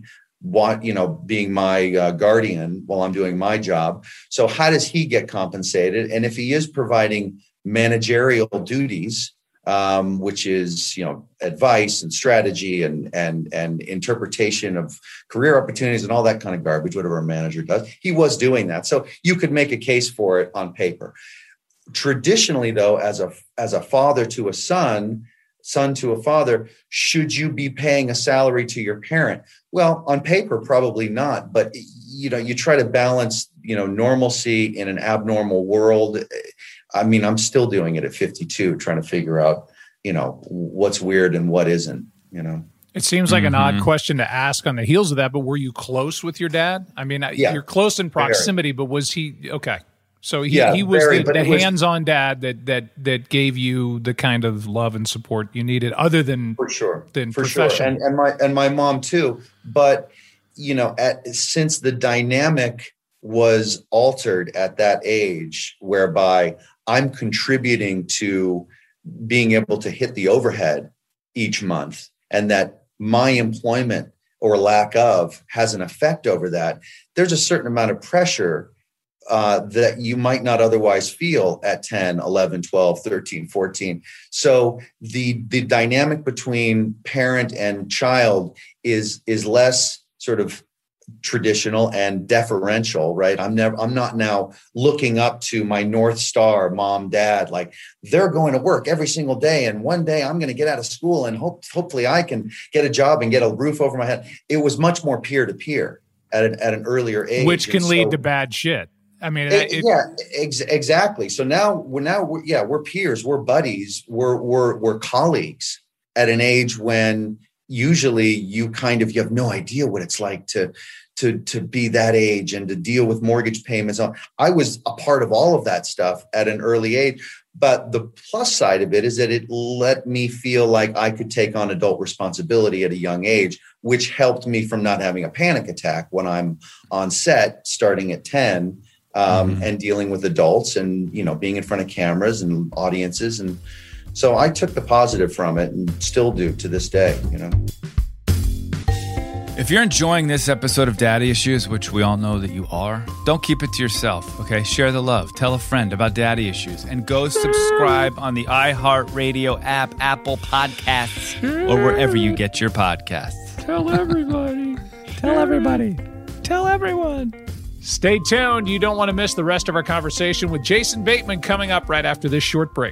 being my guardian while I'm doing my job. So how does he get compensated? And if he is providing managerial duties, which is, advice and strategy and interpretation of career opportunities and all that kind of garbage, whatever a manager does, he was doing that. So you could make a case for it on paper. Traditionally, though, as a father to a son to a father, should you be paying a salary to your parent? Well, on paper, probably not. But, you try to balance, normalcy in an abnormal world. I mean, I'm still doing it at 52, trying to figure out, what's weird and what isn't, It seems like an odd question to ask on the heels of that, but were you close with your dad? I mean, you're close in proximity, but was he okay? So he was the hands-on dad that gave you the kind of love and support you needed, other than for sure, profession. And my mom too. But since the dynamic was altered at that age, whereby I'm contributing to being able to hit the overhead each month, and that my employment or lack of has an effect over that, there's a certain amount of pressure that you might not otherwise feel at 10, 11, 12, 13, 14. So the dynamic between parent and child is less sort of traditional and deferential, right? I'm not now looking up to my North Star, mom, dad, like they're going to work every single day. And one day I'm going to get out of school and hopefully I can get a job and get a roof over my head. It was much more peer to peer at an earlier age, which can lead to bad shit. I mean, exactly. So now we're peers, we're buddies, we're colleagues at an age when usually you have no idea what it's like to be that age and to deal with mortgage payments. I was a part of all of that stuff at an early age, But the plus side of it is that it let me feel like I could take on adult responsibility at a young age, which helped me from not having a panic attack when I'm on set starting at 10 and dealing with adults and, being in front of cameras and audiences. And so I took the positive from it and still do to this day, If you're enjoying this episode of Daddy Issues, which we all know that you are, don't keep it to yourself, okay? Share the love. Tell a friend about Daddy Issues. And go subscribe on the iHeartRadio app, Apple Podcasts, or wherever you get your podcasts. Tell everybody. Tell everybody. Tell everyone. Stay tuned. You don't want to miss the rest of our conversation with Jason Bateman coming up right after this short break.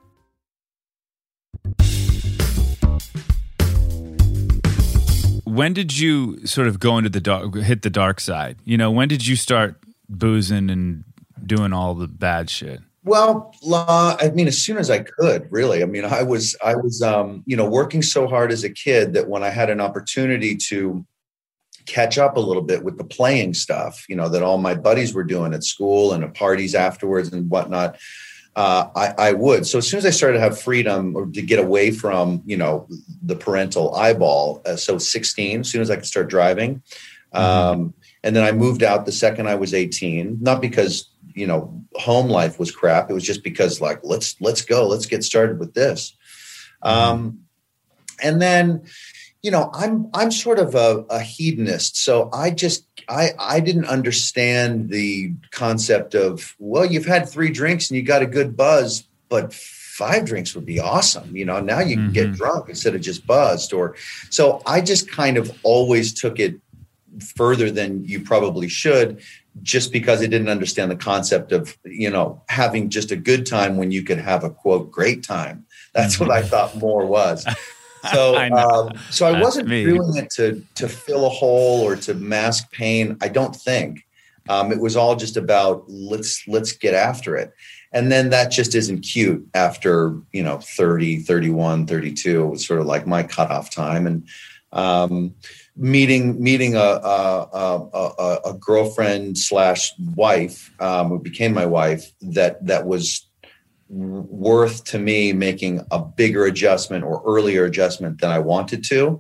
When did you sort of go into hit the dark side? When did you start boozing and doing all the bad shit? Well, as soon as I could, really. I was working so hard as a kid that when I had an opportunity to catch up a little bit with the playing stuff, that all my buddies were doing at school and at parties afterwards and whatnot, I would. So as soon as I started to have freedom or to get away from, the parental eyeball, so 16, as soon as I could start driving. And then I moved out the second I was 18, not because, home life was crap. It was just because let's go, let's get started with this. And then, I'm sort of a hedonist. So I didn't understand the concept of, well, you've had 3 drinks and you got a good buzz, but 5 drinks would be awesome. Now you can get drunk instead of just buzzed. So I just kind of always took it further than you probably should, just because I didn't understand the concept of, having just a good time when you could have a quote, great time. That's what I thought more was. So, I wasn't doing it to fill a hole or to mask pain. I don't think. It was all just about let's get after it. And then that just isn't cute after, 30, 31, 32. It was sort of like my cutoff time. And meeting a girlfriend / wife, who became my wife, that was worth to me making a bigger adjustment or earlier adjustment than I wanted to.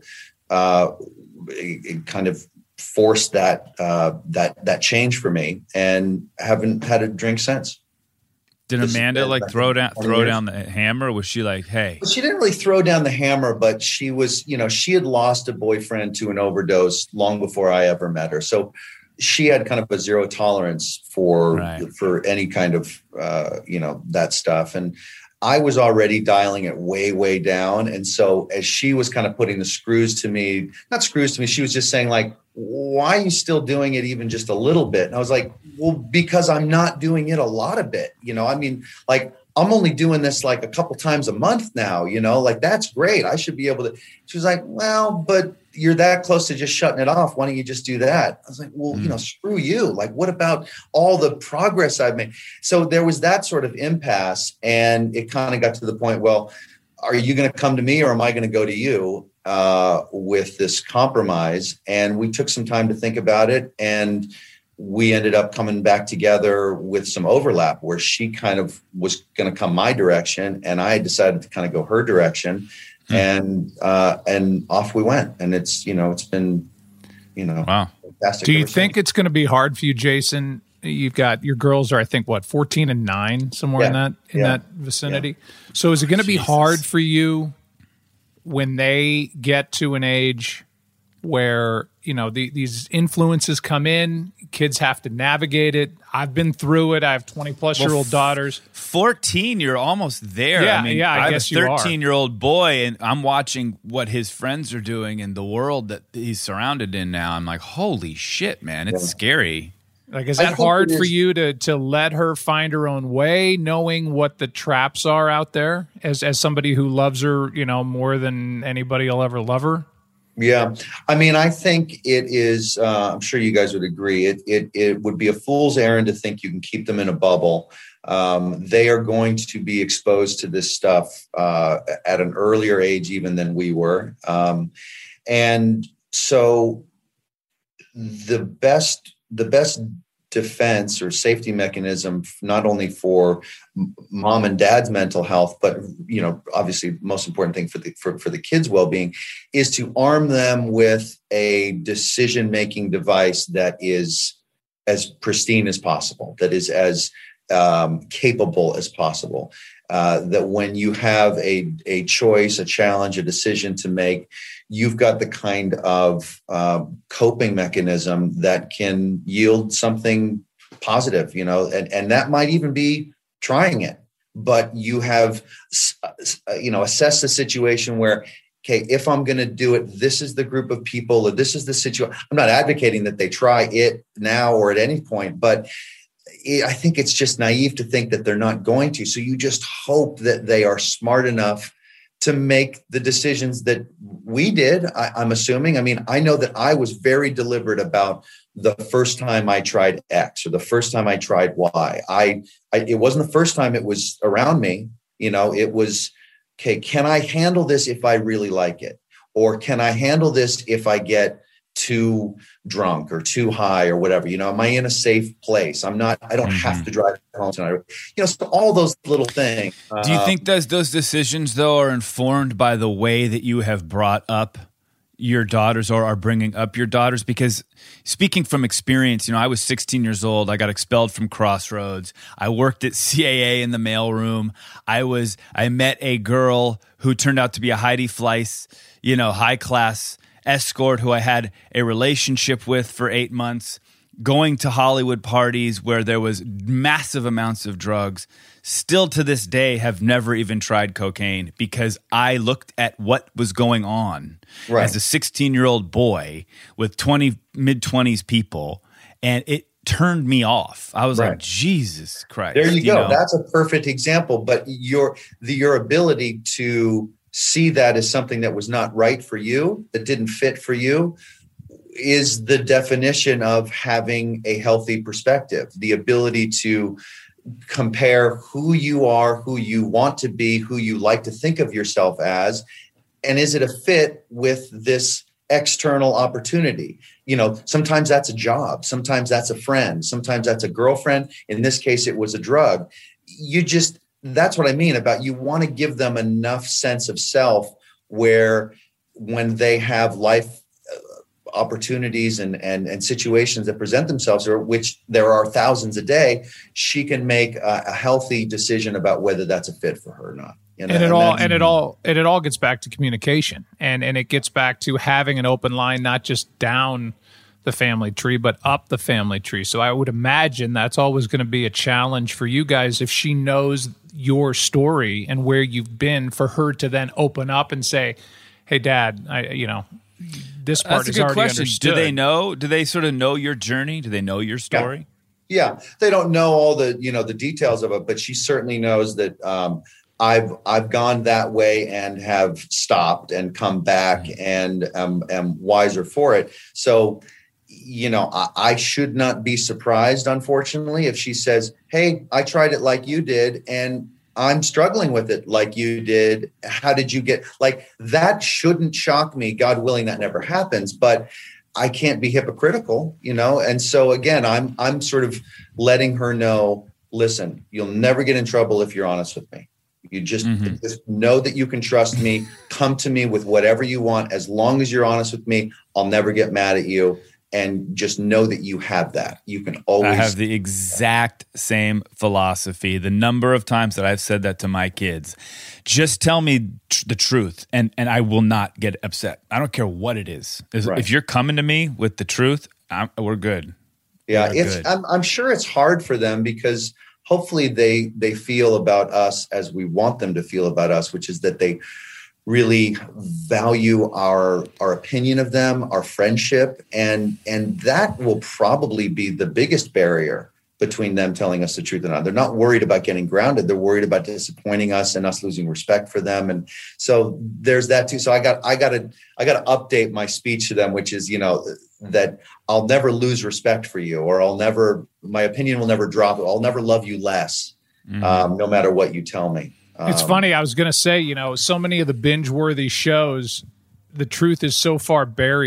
It kind of forced that change for me, and haven't had a drink since. Did Amanda throw down the hammer? Was she like, hey? Well, she didn't really throw down the hammer, but she was, she had lost a boyfriend to an overdose long before I ever met her. So she had kind of a zero tolerance for any kind of, that stuff. And I was already dialing it way, way down. And so as she was kind of putting the screws to me, she was just saying like, why are you still doing it even just a little bit? And I was like, well, because I'm not doing it a lot of it. I'm only doing this like a couple times a month now, that's great. I should be able to. She was like, well, but you're that close to just shutting it off. Why don't you just do that? I was like, well, screw you. Like, what about all the progress I've made? So there was that sort of impasse, and it kind of got to the point, well, are you going to come to me or am I going to go to you with this compromise? And we took some time to think about it, and we ended up coming back together with some overlap where she kind of was going to come my direction and I decided to kind of go her direction. And off we went. And it's been, wow. Fantastic. Do you think it's going to be hard for you, Jason? You've got your girls are, I think, 14 and 9, somewhere in that vicinity. Yeah. So is it going to be hard for you when they get to an age where, these influences come in, kids have to navigate it? I've been through it. I have 20-plus-year-old daughters. 14, you're almost there. Yeah, I guess you are. I have a 13-year-old boy, and I'm watching what his friends are doing in the world that he's surrounded in now. I'm like, holy shit, man, it's scary. Like, is that hard for you to let her find her own way, knowing what the traps are out there, as somebody who loves her, more than anybody will ever love her? Yeah. I think it is, I'm sure you guys would agree, it would be a fool's errand to think you can keep them in a bubble. They are going to be exposed to this stuff at an earlier age even than we were. And so the best defense or safety mechanism, not only for mom and dad's mental health, but obviously most important thing for the kids' well-being, is to arm them with a decision-making device that is as pristine as possible, that is as capable as possible. That when you have a choice, a challenge, a decision to make, you've got the kind of coping mechanism that can yield something positive, and that might even be trying it. But you have, assessed the situation where, okay, if I'm going to do it, this is the group of people, or this is the situation. I'm not advocating that they try it now or at any point, but I think it's just naive to think that they're not going to. So you just hope that they are smart enough to make the decisions that we did, I'm assuming. I mean, I know that I was very deliberate about the first time I tried X or the first time I tried Y. It wasn't the first time it was around me. It was, okay, can I handle this if I really like it? Or can I handle this if I get too drunk or too high or whatever? Am I in a safe place? I don't have to drive home tonight. So all those little things. Do you think those decisions, though, are informed by the way that you have brought up your daughters or are bringing up your daughters? Because speaking from experience, I was 16 years old. I got expelled from Crossroads. I worked at CAA in the mailroom. I met a girl who turned out to be a Heidi Fleiss, high class escort who I had a relationship with for 8 months, going to Hollywood parties where there was massive amounts of drugs. Still to this day have never even tried cocaine because I looked at what was going on as a 16-year-old boy with mid-20s people, and it turned me off. I was like, Jesus Christ. There you go. That's a perfect example. But your ability to see that as something that was not right for you, that didn't fit for you, is the definition of having a healthy perspective. The ability to compare who you are, who you want to be, who you like to think of yourself as, and is it a fit with this external opportunity? Sometimes that's a job, sometimes that's a friend, sometimes that's a girlfriend. In this case, it was a drug. That's what I mean about, you want to give them enough sense of self where when they have life opportunities and situations that present themselves, or which there are thousands a day, she can make a healthy decision about whether that's a fit for her or not. And it all gets back to communication, and it gets back to having an open line, not just down the family tree, but up the family tree. So I would imagine that's always going to be a challenge for you guys if she knows your story and where you've been, for her to then open up and say, "Hey, Dad, this part is already understood." Do they know? Do they sort of know your journey? Do they know your story? Yeah. They don't know all the the details of it, but she certainly knows that I've gone that way and have stopped and come back and am wiser for it. So, I should not be surprised, unfortunately, if she says, "Hey, I tried it like you did, and I'm struggling with it like you did. How did you get?" Like, that shouldn't shock me. God willing, that never happens, but I can't be hypocritical, And so again, I'm sort of letting her know, listen, you'll never get in trouble if you're honest with me. You just know that you can trust me. Come to me with whatever you want. As long as you're honest with me, I'll never get mad at you. And just know that you have that. You can always. I have the exact same philosophy. The number of times that I've said that to my kids, just tell me the truth, and I will not get upset. I don't care what it is. If you're coming to me with the truth, we're good. Yeah, I'm sure it's hard for them because hopefully they feel about us as we want them to feel about us, which is that they really value our opinion of them, our friendship, and that will probably be the biggest barrier between them telling us the truth or not. They're not worried about getting grounded. They're worried about disappointing us and us losing respect for them. And so there's that too. So I got to update my speech to them, which is, that I'll never lose respect for you, or my opinion will never drop. I'll never love you less, no matter what you tell me. It's funny. I was going to say, so many of the binge-worthy shows, the truth is so far buried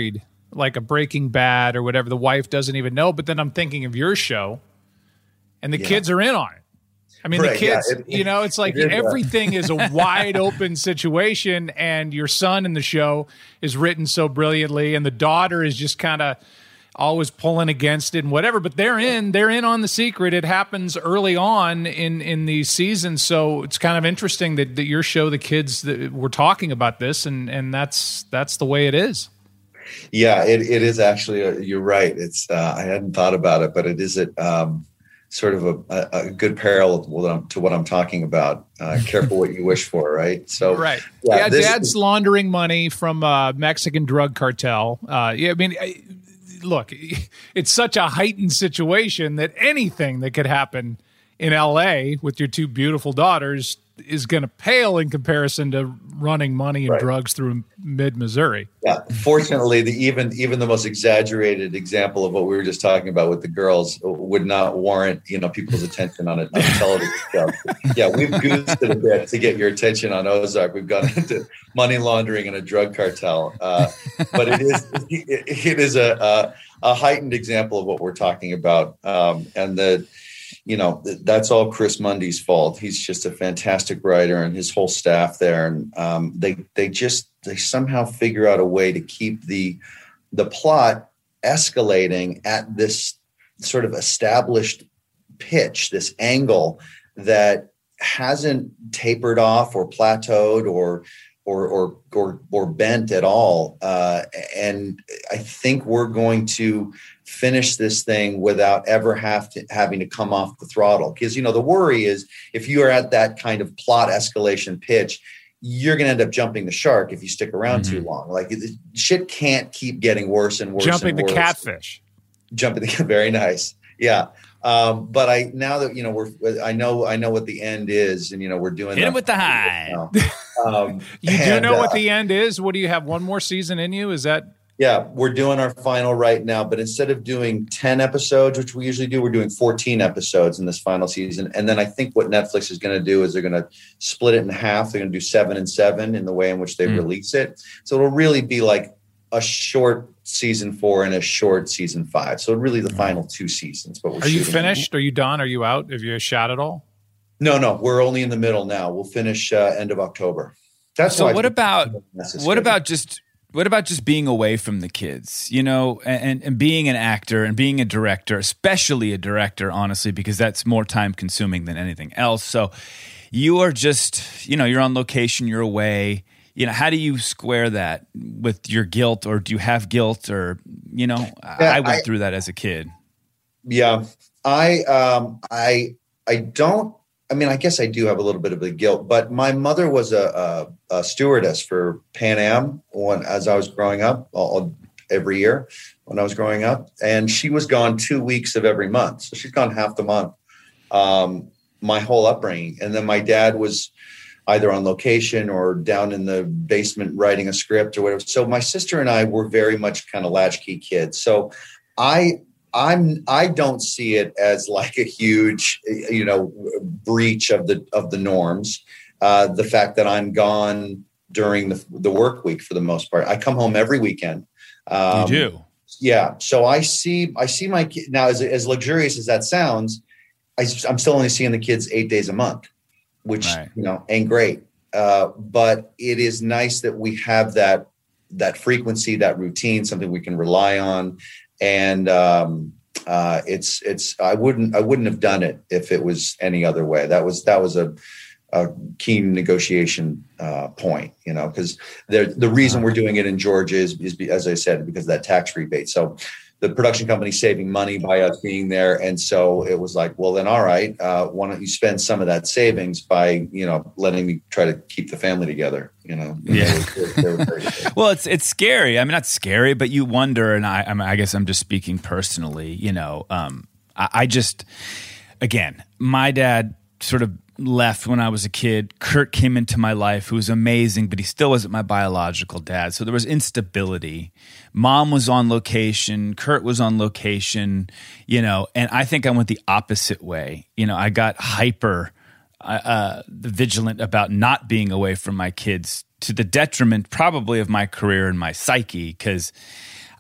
like a Breaking Bad or whatever. The wife doesn't even know, but then I'm thinking of your show, and the kids are in on it. I mean, the kids, it's like everything is a wide open situation, and your son in the show is written so brilliantly, and the daughter is just kind of always pulling against it and whatever, but they're in on the secret. It happens early on in these seasons. So it's kind of interesting that your show, the kids, that we're talking about this, and that's the way it is. Yeah, it is actually, you're right. It's, I hadn't thought about it, but it is sort of a good parallel to what I'm talking about. Careful what you wish for, right? So, right. Yeah, Dad's laundering money from a Mexican drug cartel. Look, it's such a heightened situation that anything that could happen in LA with your two beautiful daughters is going to pale in comparison to running money and drugs through mid-Missouri. Yeah, fortunately, even the most exaggerated example of what we were just talking about with the girls would not warrant people's attention on a television show. Yeah, we've goosed it a bit to get your attention on Ozark. We've gone into money laundering and a drug cartel, but it is a heightened example of what we're talking about, and that's all Chris Mundy's fault. He's just a fantastic writer, and his whole staff there. And they somehow figure out a way to keep the plot escalating at this sort of established pitch, this angle that hasn't tapered off or plateaued or bent at all. And I think we're going to finish this thing without ever having to come off the throttle. Because, the worry is if you are at that kind of plot escalation pitch, you're going to end up jumping the shark if you stick around too long. Like, shit can't keep getting worse and worse. Jumping and worse. The catfish. Very nice. Yeah. But I know what the end is, and we're doing hit it with the high. You do know what the end is. What do you have? One more season in you? Is that? Yeah, we're doing our final right now, but instead of doing 10 episodes, which we usually do, we're doing 14 episodes in this final season. And then I think what Netflix is going to do is they're going to split it in half. They're going to do 7 and 7 in the way in which they release it. So it'll really be like a short season 4 and a short season 5. So really the final 2 seasons. But are you finished? Are you done? Are you out? Have you shot it all? No, we're only in the middle now. We'll finish end of October. That's so. What about just being away from the kids, and being an actor and being a director, especially a director, honestly, because that's more time consuming than anything else. So you are just, you're on location, you're away. How do you square that with your guilt, or do you have guilt, or, I went through that as a kid. Yeah, I don't. I mean, I guess I do have a little bit of the guilt, but my mother was a stewardess for Pan Am as I was growing up, every year when I was growing up. And she was gone 2 weeks of every month. So she's gone half the month, my whole upbringing. And then my dad was either on location or down in the basement writing a script or whatever. So my sister and I were very much kind of latchkey kids. So I don't see it as like a huge, breach of the norms. The fact that I'm gone during the work week for the most part. I come home every weekend. You do? Yeah. So I see my kids now. As luxurious as that sounds, I'm still only seeing the kids 8 days a month, which ain't great. But it is nice that we have that frequency, that routine, something we can rely on. And it's I wouldn't have done it if it was any other way. That was a key negotiation point, because the reason we're doing it in Georgia is as I said, because of that tax rebate. So the production company's saving money by us being there, and so it was like, well, then all right, why don't you spend some of that savings by letting me try to keep the family together. Yeah. Well, it's scary. I mean, not scary, but you wonder, and I guess I'm just speaking personally. I just, again, my dad sort of left when I was a kid. Kurt came into my life, who was amazing, but he still wasn't my biological dad. So there was instability. Mom was on location. Kurt was on location, and I think I went the opposite way. I got hyper vigilant about not being away from my kids, to the detriment probably of my career and my psyche, because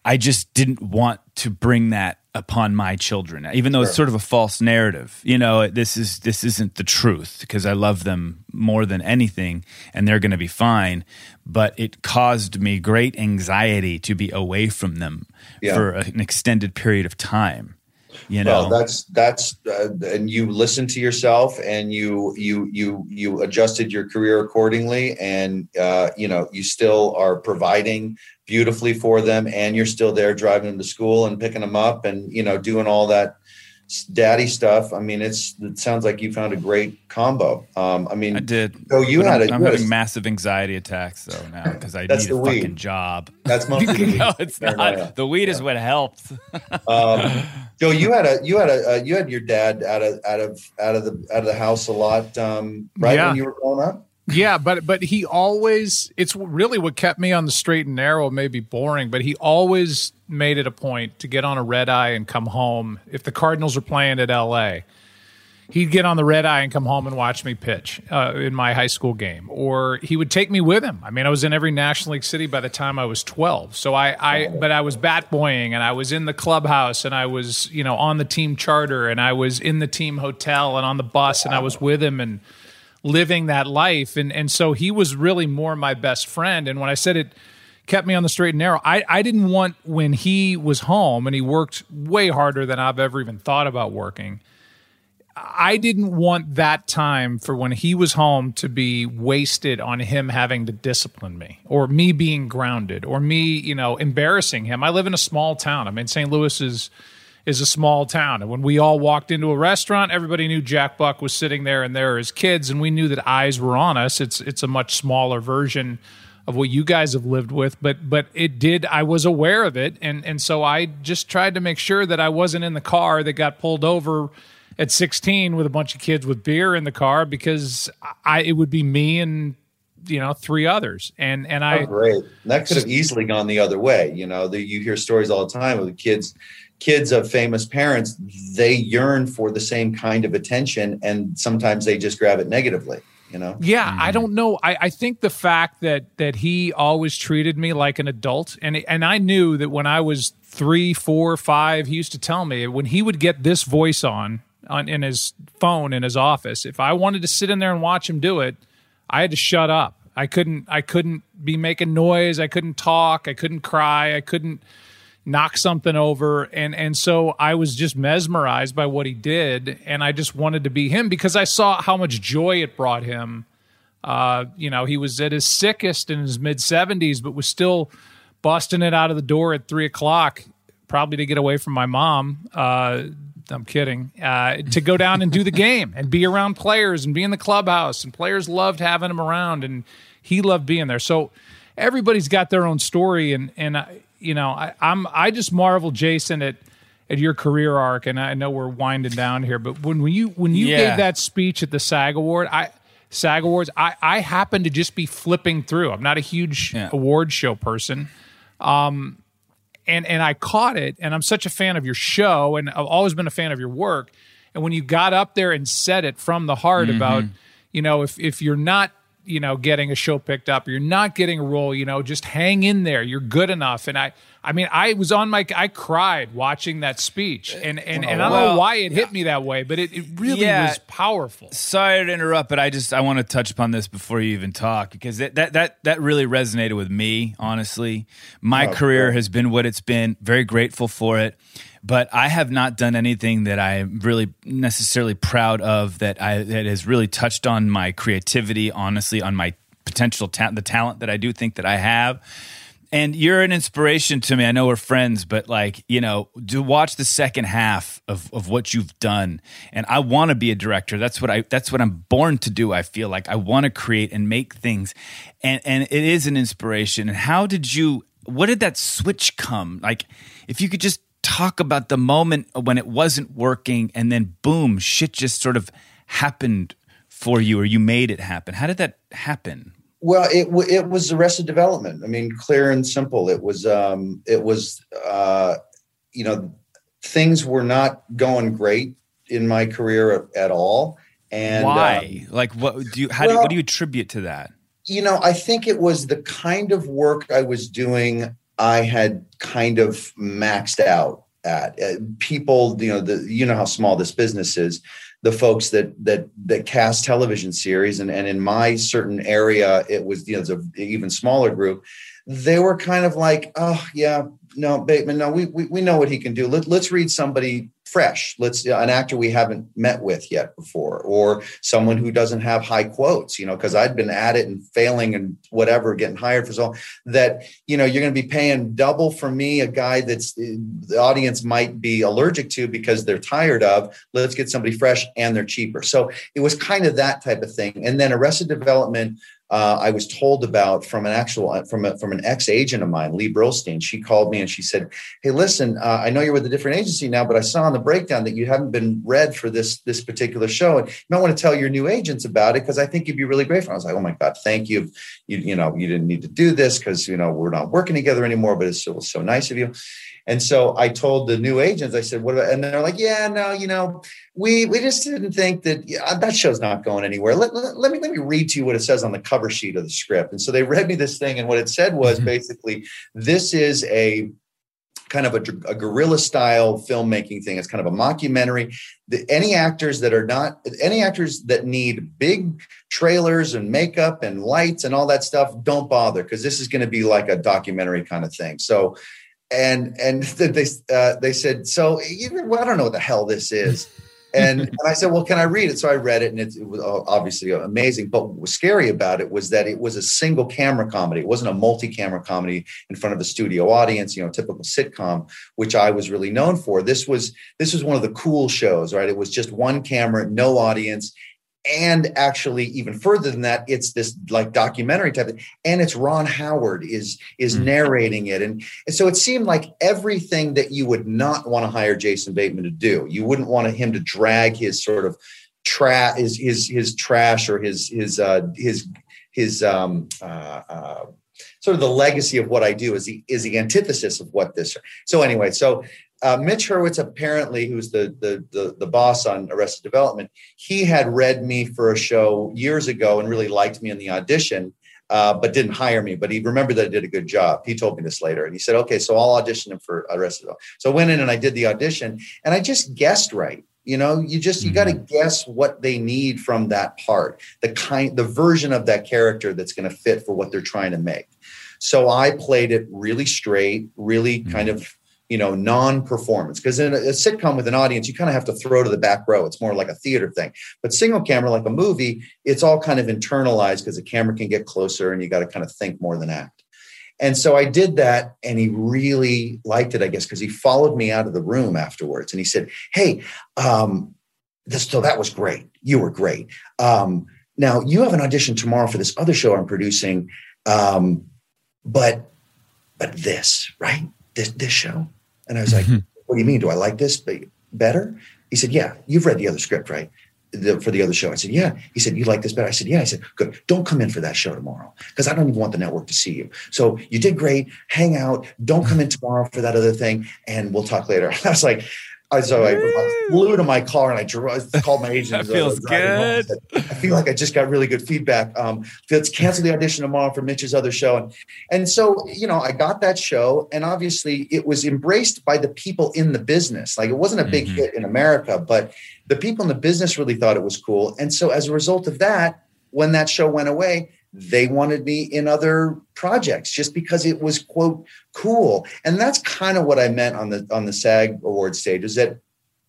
I just didn't want to bring that upon my children, even though it's sort of a false narrative. This isn't the truth, because I love them more than anything and they're going to be fine. But it caused me great anxiety to be away from them for an extended period of time. Well, that's and you listened to yourself, and you adjusted your career accordingly, and you still are providing beautifully for them, and you're still there driving them to school and picking them up, and doing all that daddy stuff. I mean, it sounds like you found a great combo. I did. So I'm having massive anxiety attacks though now, because I need a fucking job. That's mostly the weed. No, it's not. The weed is what helped. Joe, you had your dad out of the house a lot, right? When you were growing up. Yeah, but he always, it's really what kept me on the straight and narrow, maybe boring, but he always made it a point to get on a red eye and come home. If the Cardinals were playing at LA, he'd get on the red eye and come home and watch me pitch in my high school game. Or he would take me with him. I mean, I was in every National League city by the time I was 12. So but I was bat boying, and I was in the clubhouse, and I was, on the team charter, and I was in the team hotel and on the bus, and I was with him and living that life. And so he was really more my best friend. And when I said it kept me on the straight and narrow, I didn't want, when he was home, and he worked way harder than I've ever even thought about working, I didn't want that time for when he was home to be wasted on him having to discipline me, or me being grounded, or me, embarrassing him. I live in a small town. I mean, St. Louis is a small town. And when we all walked into a restaurant, everybody knew Jack Buck was sitting there, and there are his kids, and we knew that eyes were on us. It's a much smaller version of what you guys have lived with, but I was aware of it. And so I just tried to make sure that I wasn't in the car that got pulled over at 16 with a bunch of kids with beer in the car, because it would be me and, 3 others. And I, great. That could have easily gone the other way. You hear stories all the time of the kids of famous parents. They yearn for the same kind of attention, and sometimes they just grab it negatively. Yeah, I don't know. I think the fact that he always treated me like an adult, and I knew that when I was 3, 4, 5, he used to tell me, when he would get this voice on in his phone in his office, if I wanted to sit in there and watch him do it, I had to shut up. I couldn't be making noise. I couldn't talk. I couldn't cry. I couldn't knock something over. And so I was just mesmerized by what he did, and I just wanted to be him, because I saw how much joy it brought him. He was at his sickest in his mid-70s, but was still busting it out of the door at 3:00, probably to get away from my mom. I'm kidding. To go down and do the game and be around players and be in the clubhouse, and players loved having him around, and he loved being there. So everybody's got their own story, and I just marvel, Jason, at your career arc. And I know we're winding down here, but when you gave that speech at the SAG Awards, I happened to just be flipping through. I'm not a huge award show person. And I caught it, and I'm such a fan of your show, and I've always been a fan of your work. And when you got up there and said it from the heart about, if you're not, getting a show picked up, or you're not getting a role, just hang in there. You're good enough. And I was on I cried watching that speech, and I don't know why it hit me that way, but it really was powerful. Sorry to interrupt, but I want to touch upon this before you even talk, because that really resonated with me, honestly. My career has been what it's been, very grateful for it, but I have not done anything that I'm really necessarily proud of that has really touched on my creativity, honestly, on my potential the talent that I do think that I have. And you're an inspiration to me. I know we're friends, but to watch the second half of what you've done. And I want to be a director. That's what I'm born to do. I feel like I want to create and make things. And it is an inspiration. And what did that switch come? Like, if you could just talk about the moment when it wasn't working, and then boom, shit just sort of happened for you, or you made it happen. How did that happen? Well, it was Arrested Development. I mean, clear and simple. It was things were not going great in my career at all. And why? What do you attribute to that? I think it was the kind of work I was doing I had kind of maxed out at. People, you know how small this business is. The folks that cast television series, and in my certain area, it was, it's an even smaller group. They were kind of like, oh yeah, no, Bateman, no, we know what he can do. Let's read somebody fresh. An actor we haven't met with yet before, or someone who doesn't have high quotes, because I'd been at it and failing and whatever, getting hired for so that, you're going to be paying double for me, a guy that's the audience might be allergic to because they're tired of. Let's get somebody fresh and they're cheaper. So it was kind of that type of thing. And then Arrested Development, I was told about from an ex-agent of mine, Lee Brillstein. She called me and she said, "Hey, listen, I know you're with a different agency now, but I saw on the breakdown that you haven't been read for this particular show, and you might want to tell your new agents about it because I think you'd be really great for it." I was like, "Oh my God, thank you. You didn't need to do this because we're not working together anymore, but it's still so nice of you." And so I told the new agents, I said, "What about?" And they're like, "Yeah, no, we just didn't think that show's not going anywhere. Let me read to you what it says on the cover sheet of the script." And so they read me this thing, and what it said was basically, this is a kind of a guerrilla style filmmaking thing. It's kind of a mockumentary. Any actors that need big trailers and makeup and lights and all that stuff, don't bother, because this is going to be like a documentary kind of thing. So. And they said, "So I don't know what the hell this is." And I said, "Well, can I read it?" So I read it, and it was obviously amazing. But what was scary about it was that it was a single camera comedy. It wasn't a multi-camera comedy in front of a studio audience, typical sitcom, which I was really known for. This was one of the cool shows, right? It was just one camera, no audience. And actually, even further than that, it's this like documentary type of, and it's Ron Howard is narrating it, and so it seemed like everything that you would not want to hire Jason Bateman to do. You wouldn't want him to drag his sort of his trash or his sort of the legacy of what I do is the antithesis of what this. So anyway, Mitch Hurwitz, apparently, who's the boss on Arrested Development, he had read me for a show years ago and really liked me in the audition, but didn't hire me. But he remembered that I did a good job. He told me this later. And he said, "Okay, so I'll audition him for Arrested Development." So I went in and I did the audition, and I just guessed right. You got to guess what they need from that part, the version of that character that's going to fit for what they're trying to make. So I played it really straight, really kind of, non-performance, because in a sitcom with an audience, you kind of have to throw to the back row. It's more like a theater thing. But single camera, like a movie, it's all kind of internalized because the camera can get closer and you got to kind of think more than act. And so I did that, and he really liked it, I guess, because he followed me out of the room afterwards. And he said, "Hey, so that was great. You were great. Now you have an audition tomorrow for this other show I'm producing. But this, right? This show." And I was like, "What do you mean? Do I like this better?" He said, "Yeah, you've read the other script, right? For the other show." I said, "Yeah." He said, "You like this better?" I said, "Yeah." I said, "Good. Don't come in for that show tomorrow, because I don't even want the network to see you. So you did great. Hang out. Don't come in tomorrow for that other thing, and we'll talk later." I was like, I flew to my car and I called my agent. That feels good. Said, "I feel like I just got really good feedback. Let's cancel the audition tomorrow for Mitch's other show." And so, I got that show, and obviously it was embraced by the people in the business. Like, it wasn't a big hit in America, but the people in the business really thought it was cool. And so as a result of that, when that show went away, they wanted me in other projects just because it was, quote, cool. And that's kind of what I meant on the SAG award stage, is that,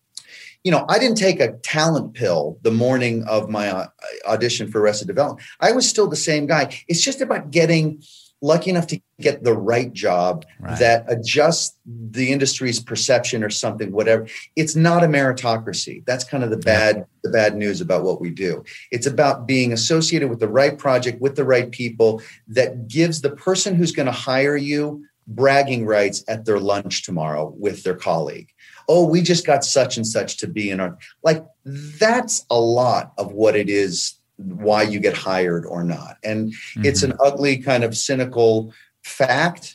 I didn't take a talent pill the morning of my audition for Arrested Development. I was still the same guy. It's just about getting lucky enough to get the right job that adjusts the industry's perception or something, whatever. It's not a meritocracy. That's kind of the bad news about what we do. It's about being associated with the right project, with the right people, that gives the person who's going to hire you bragging rights at their lunch tomorrow with their colleague. "Oh, we just got such and such to be in our," like, that's a lot of what it is, why you get hired or not. And it's an ugly kind of cynical fact.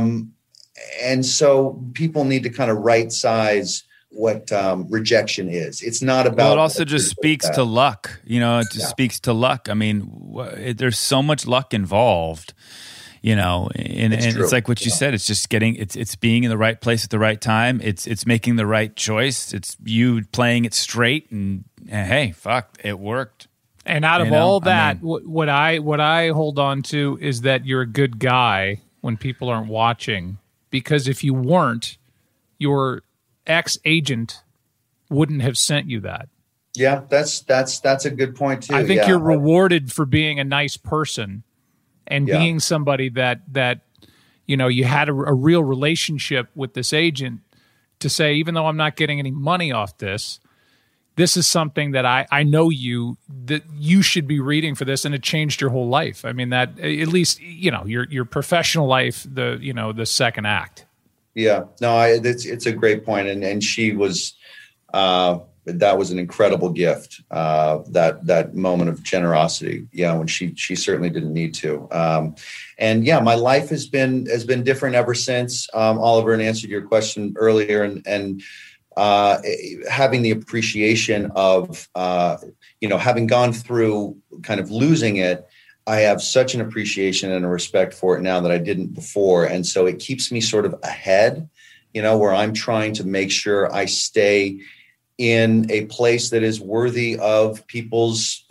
And so people need to kind of right size what rejection is. It's not about. Well, it also just speaks to luck. It just speaks to luck. I mean, there's so much luck involved and it's like what you said. It's just it's being in the right place at the right time. It's making the right choice. It's you playing it straight, and hey, fuck, it worked. And out of all that, what I hold on to is that you're a good guy when people aren't watching. Because if you weren't, your ex-agent wouldn't have sent you that. Yeah, that's a good point too. I think you're rewarded for being a nice person and being somebody that you had a real relationship with this agent to say, even though I'm not getting any money off this is something that I know that you should be reading for this, and it changed your whole life. I mean, that at least your professional life, the second act. Yeah, no, it's a great point, and she was that was an incredible gift. That moment of generosity, when she certainly didn't need to. And my life has been different ever since. Oliver, and answered your question earlier, and having the appreciation of, having gone through kind of losing it, I have such an appreciation and a respect for it now that I didn't before. And so it keeps me sort of ahead, where I'm trying to make sure I stay in a place that is worthy of people's,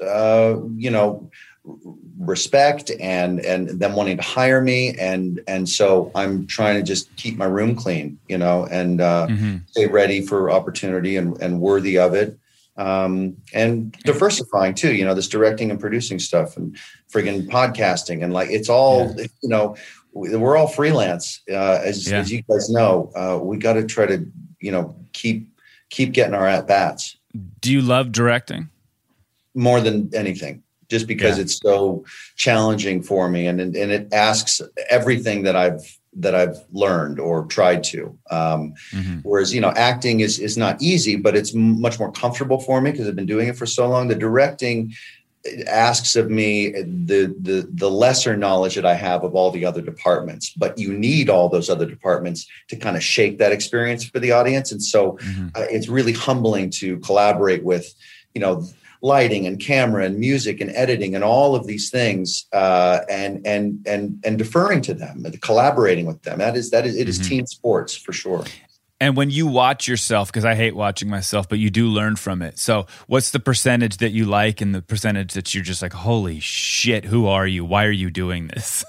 respect and them wanting to hire me. And so I'm trying to just keep my room clean, and stay ready for opportunity and worthy of it. And diversifying too, this directing and producing stuff and friggin' podcasting. And like, it's all, we're all freelance. As you guys know, we got to try to, keep getting our at-bats. Do you love directing? More than anything. Just because it's so challenging for me, and it asks everything that I've learned or tried to. Whereas acting is not easy, but it's much more comfortable for me because I've been doing it for so long. The directing asks of me the lesser knowledge that I have of all the other departments, but you need all those other departments to kind of shake that experience for the audience, and so it's really humbling to collaborate with lighting and camera and music and editing and all of these things, and deferring to them and collaborating with them. It is team sports for sure. And when you watch yourself, because I hate watching myself, but you do learn from it. So what's the percentage that you like and the percentage that you're just like, holy shit, who are you? Why are you doing this?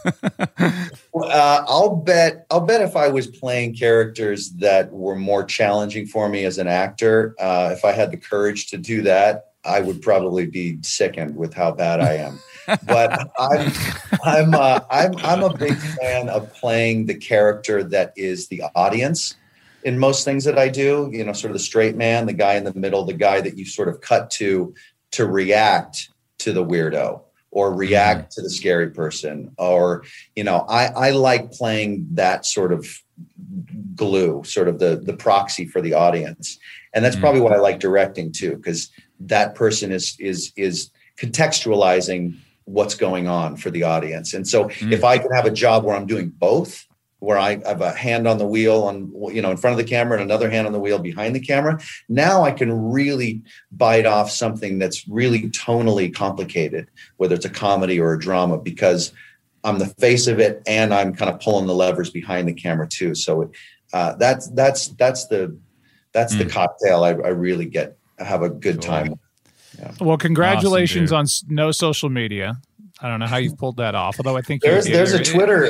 I'll bet if I was playing characters that were more challenging for me as an actor, if I had the courage to do that, I would probably be sickened with how bad I am. But I'm a big fan of playing the character that is the audience in most things that I do. Sort of the straight man, the guy in the middle, the guy that you sort of cut to react to the weirdo or react to the scary person, or I like playing that sort of glue, sort of the proxy for the audience, and that's probably why I like directing too, because that person is contextualizing what's going on for the audience. And so if I can have a job where I'm doing both, where I have a hand on the wheel in front of the camera and another hand on the wheel behind the camera, now I can really bite off something that's really tonally complicated, whether it's a comedy or a drama, because I'm the face of it and I'm kind of pulling the levers behind the camera too. So that's the cocktail I really have a good time with. Yeah. Well, congratulations on no social media. I don't know how you've pulled that off, although I think there's a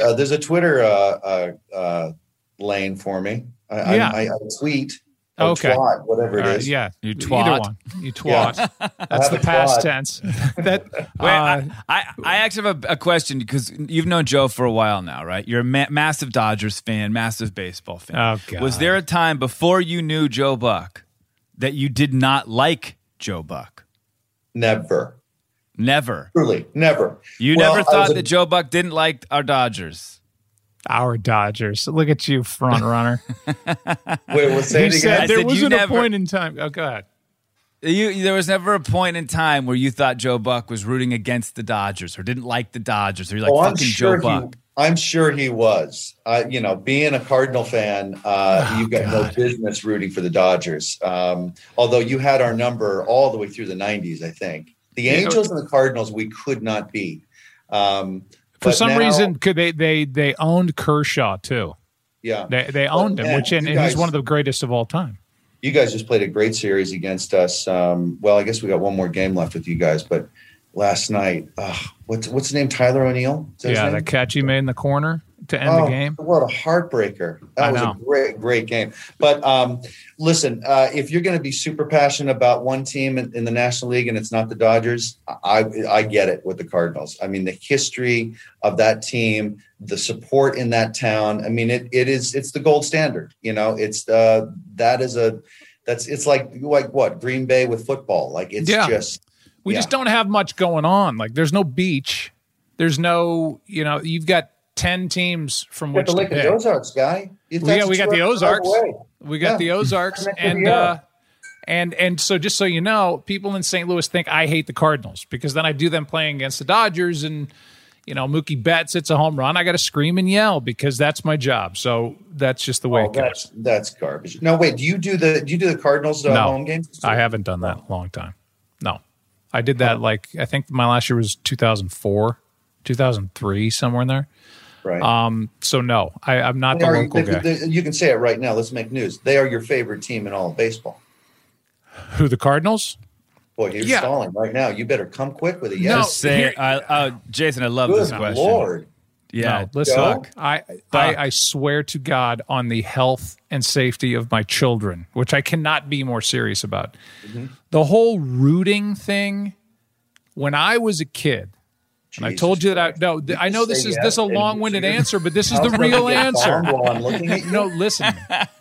Twitter lane for me. I tweet. Okay. Twat, whatever it is. Yeah. You twat. Either one. You twat. Yeah. That's the past tense. I actually have a question, because you've known Joe for a while now, right? You're a massive Dodgers fan, massive baseball fan. Oh, God. Was there a time before you knew Joe Buck that you did not like Joe Buck? Never. Truly, never. You never thought that Joe Buck didn't like our Dodgers? Our Dodgers. Look at you, front runner. Wait, what's saying again? There wasn't a point in time. Oh, go ahead. There was never a point in time where you thought Joe Buck was rooting against the Dodgers or didn't like the Dodgers, or you're like, fucking Joe Buck. I'm sure he was. Being a Cardinal fan, you've got no business rooting for the Dodgers. Although you had our number all the way through the 90s, I think. The Angels and the Cardinals, we could not beat. For some reason, they owned Kershaw too. Yeah, they owned him, and he's one of the greatest of all time. You guys just played a great series against us. Well, I guess we got one more game left with you guys, but last night, what's his name? Tyler O'Neill? Yeah, the catch he made in the corner to end the game. What a heartbreaker. That was a great game. But listen, if you're going to be super passionate about one team in the National League and it's not the Dodgers, I get it with the Cardinals. I mean, the history of that team, the support in that town. I mean, it's the gold standard. You know, it's like what Green Bay with football. Like we just don't have much going on. Like there's no beach. There's no, you've got 10 teams from which to pick. The Ozarks, guy. We got the Ozarks. We got the Ozarks, and so just so you know, people in St. Louis think I hate the Cardinals because then I do them playing against the Dodgers, and Mookie Betts hits a home run. I got to scream and yell because that's my job. So that's just the way it goes. That's garbage. No, wait. Do you do the Cardinals home games? I haven't done that in a long time. No, I did that I think my last year was 2004, 2003, somewhere in there. Right. So no, I'm not the local guy. You can say it right now. Let's make news. They are your favorite team in all of baseball. Who, the Cardinals? Boy, you're stalling right now. You better come quick with it. Yes. Just say, Jason, I love this question. Lord. Yeah. No, listen, I swear to God on the health and safety of my children, which I cannot be more serious about. Mm-hmm. The whole rooting thing, when I was a kid, and I told you that I know this is a long-winded answer, but this is the real answer. No, listen.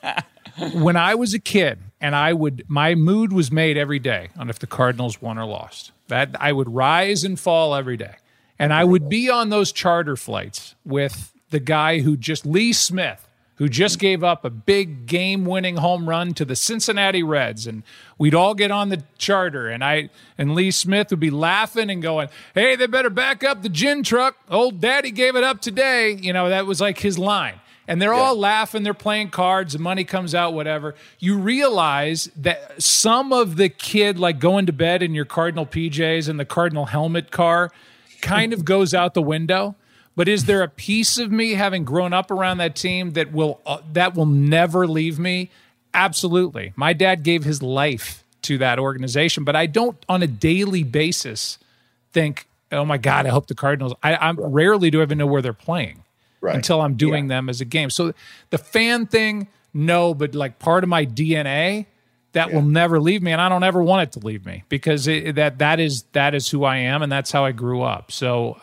When I was a kid, and my mood was made every day on if the Cardinals won or lost. That I would rise and fall every day, and I would be on those charter flights with the guy Lee Smith, who just gave up a big game-winning home run to the Cincinnati Reds. And we'd all get on the charter, and Lee Smith would be laughing and going, "Hey, they better back up the gin truck. Old Daddy gave it up today." That was like his line. And they're all laughing, they're playing cards, the money comes out, whatever. You realize that some of the kid, like going to bed in your Cardinal PJs and the Cardinal helmet car, kind of goes out the window. But is there a piece of me, having grown up around that team, that will never leave me? Absolutely. My dad gave his life to that organization, but I don't on a daily basis think, oh my God, I hope the Cardinals. I rarely do I even know where they're playing until I'm doing them as a game. So the fan thing, no, but like part of my DNA that will never leave me, and I don't ever want it to leave me because that is who I am, and that's how I grew up. So.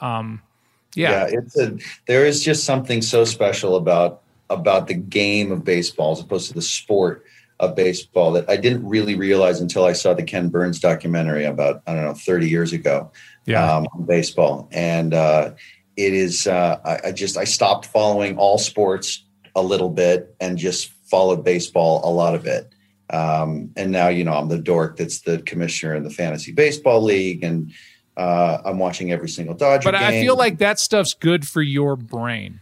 There is just something so special about the game of baseball as opposed to the sport of baseball that I didn't really realize until I saw the Ken Burns documentary about, 30 years ago on baseball. And it is, I stopped following all sports a little bit and just followed baseball a lot of it. And now, I'm the dork that's the commissioner in the Fantasy Baseball League, and I'm watching every single Dodger game. I feel like that stuff's good for your brain.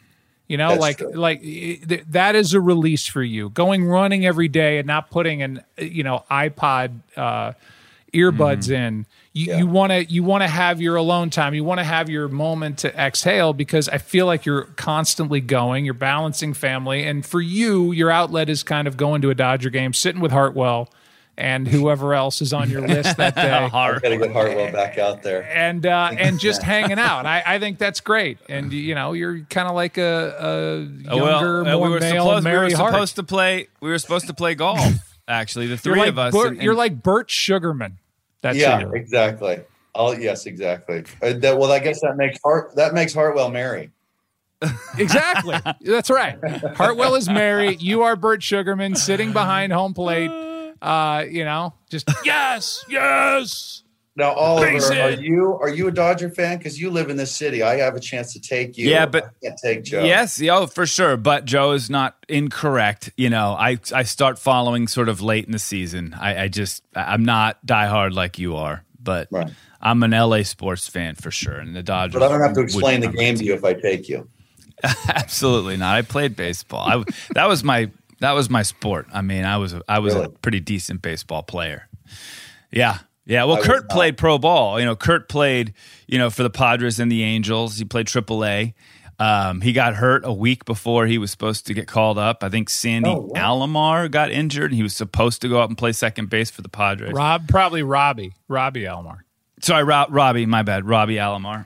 That is a release for you. Going running every day and not putting an iPod earbuds in. You want to have your alone time. You want to have your moment to exhale because I feel like you're constantly going. You're balancing family, and for you, your outlet is kind of going to a Dodger game, sitting with Hartwell and whoever else is on your list that day. I've got to get Hartwell back out there. And just hanging out. I think that's great. And, you're kind of like a younger, more male Mary Hart. We were supposed to play golf, actually, the three of us. You're like Bert Sugarman. That's exactly. Oh, yes, exactly. I guess that makes Hartwell Mary. Exactly. That's right. Hartwell is Mary. You are Bert Sugarman sitting behind home plate. Just yes. Now, Oliver, are you a Dodger fan? Because you live in this city. I have a chance to take you. Yeah, but I can't take Joe. Yes, for sure. But Joe is not incorrect. I start following sort of late in the season. I'm not diehard like you are, but I'm an LA sports fan for sure. And the Dodgers. But I don't have to explain the game to you if I take you. Absolutely not. I played baseball. That was my sport. I mean, I was a pretty decent baseball player. Yeah. Yeah, well, Kurt played pro ball. Kurt played, for the Padres and the Angels. He played AAA. He got hurt a week before he was supposed to get called up. I think Sandy Alomar got injured, and he was supposed to go up and play second base for the Padres. Robbie Alomar. Sorry, Robbie, my bad, Robbie Alomar.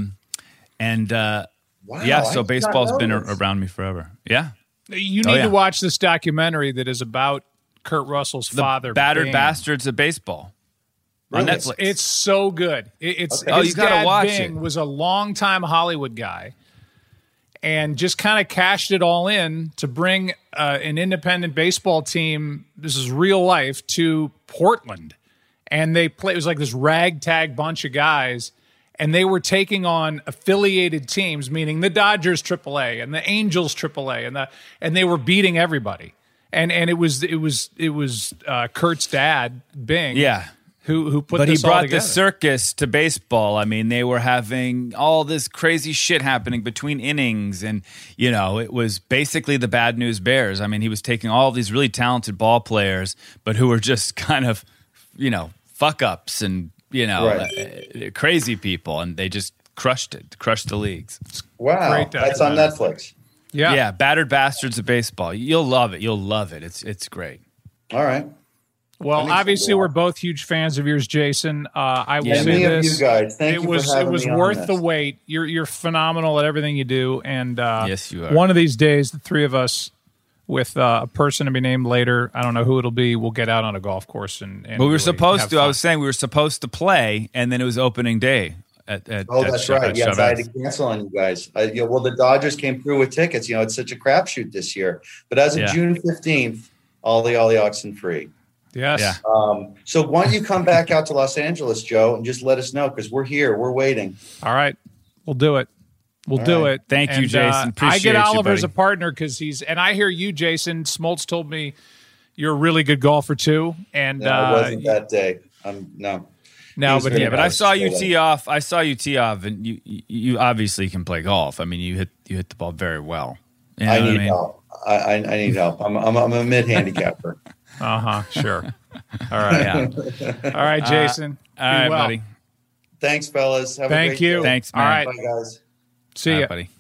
So baseball's been around me forever. Yeah. You need to watch this documentary that is about Kurt Russell's father. Battered Bastards of Baseball. On Netflix. It's so good. You gotta watch Bing it. Was a longtime Hollywood guy, and just kind of cashed it all in to bring an independent baseball team. This is real life to Portland, and they play. It was like this ragtag bunch of guys, and they were taking on affiliated teams, meaning the Dodgers AAA and the Angels AAA, and they were beating everybody. And it was Kurt's dad, Bing. Yeah. Who put but this he brought all together. the circus to baseball. I mean, they were having all this crazy shit happening between innings, and it was basically the Bad News Bears. I mean, he was taking all these really talented ball players, but who were just kind of fuck ups and crazy people, and they just crushed the leagues. Wow, that's on Netflix. Yeah, Battered Bastards of Baseball. You'll love it. It's great. All right. Well, obviously, we're both huge fans of yours, Jason. I will say this: you guys. Thank you for having it was me worth on the this. wait. You're phenomenal at everything you do, and yes, you are. One of these days, the three of us, with a person to be named later, I don't know who it'll be, we'll get out on a golf course and we were really supposed to. have I was saying we were supposed to play, and then it was opening day. That's right. Yes, I had to cancel on you guys. The Dodgers came through with tickets. It's such a crapshoot this year. But as of June 15th, Ollie Oxen free. Yes. Yeah. So why don't you come back out to Los Angeles, Joe, and just let us know, because we're here. We're waiting. All right. We'll do it. We'll do it. Thank you, Jason. Appreciate I get Oliver as you, a partner because and I hear you, Jason. Smoltz told me you're a really good golfer too. And no, it wasn't that day. No. No, but I saw you tee off. I saw you tee off, and you obviously can play golf. I mean, you hit the ball very well. I need help. I need help. I'm a mid-handicapper. Sure. All right. Yeah. All right, Jason. All right, buddy. Thanks, fellas. Have Thank a great you. day. Thanks, man. All right. Bye, guys. See ya, buddy.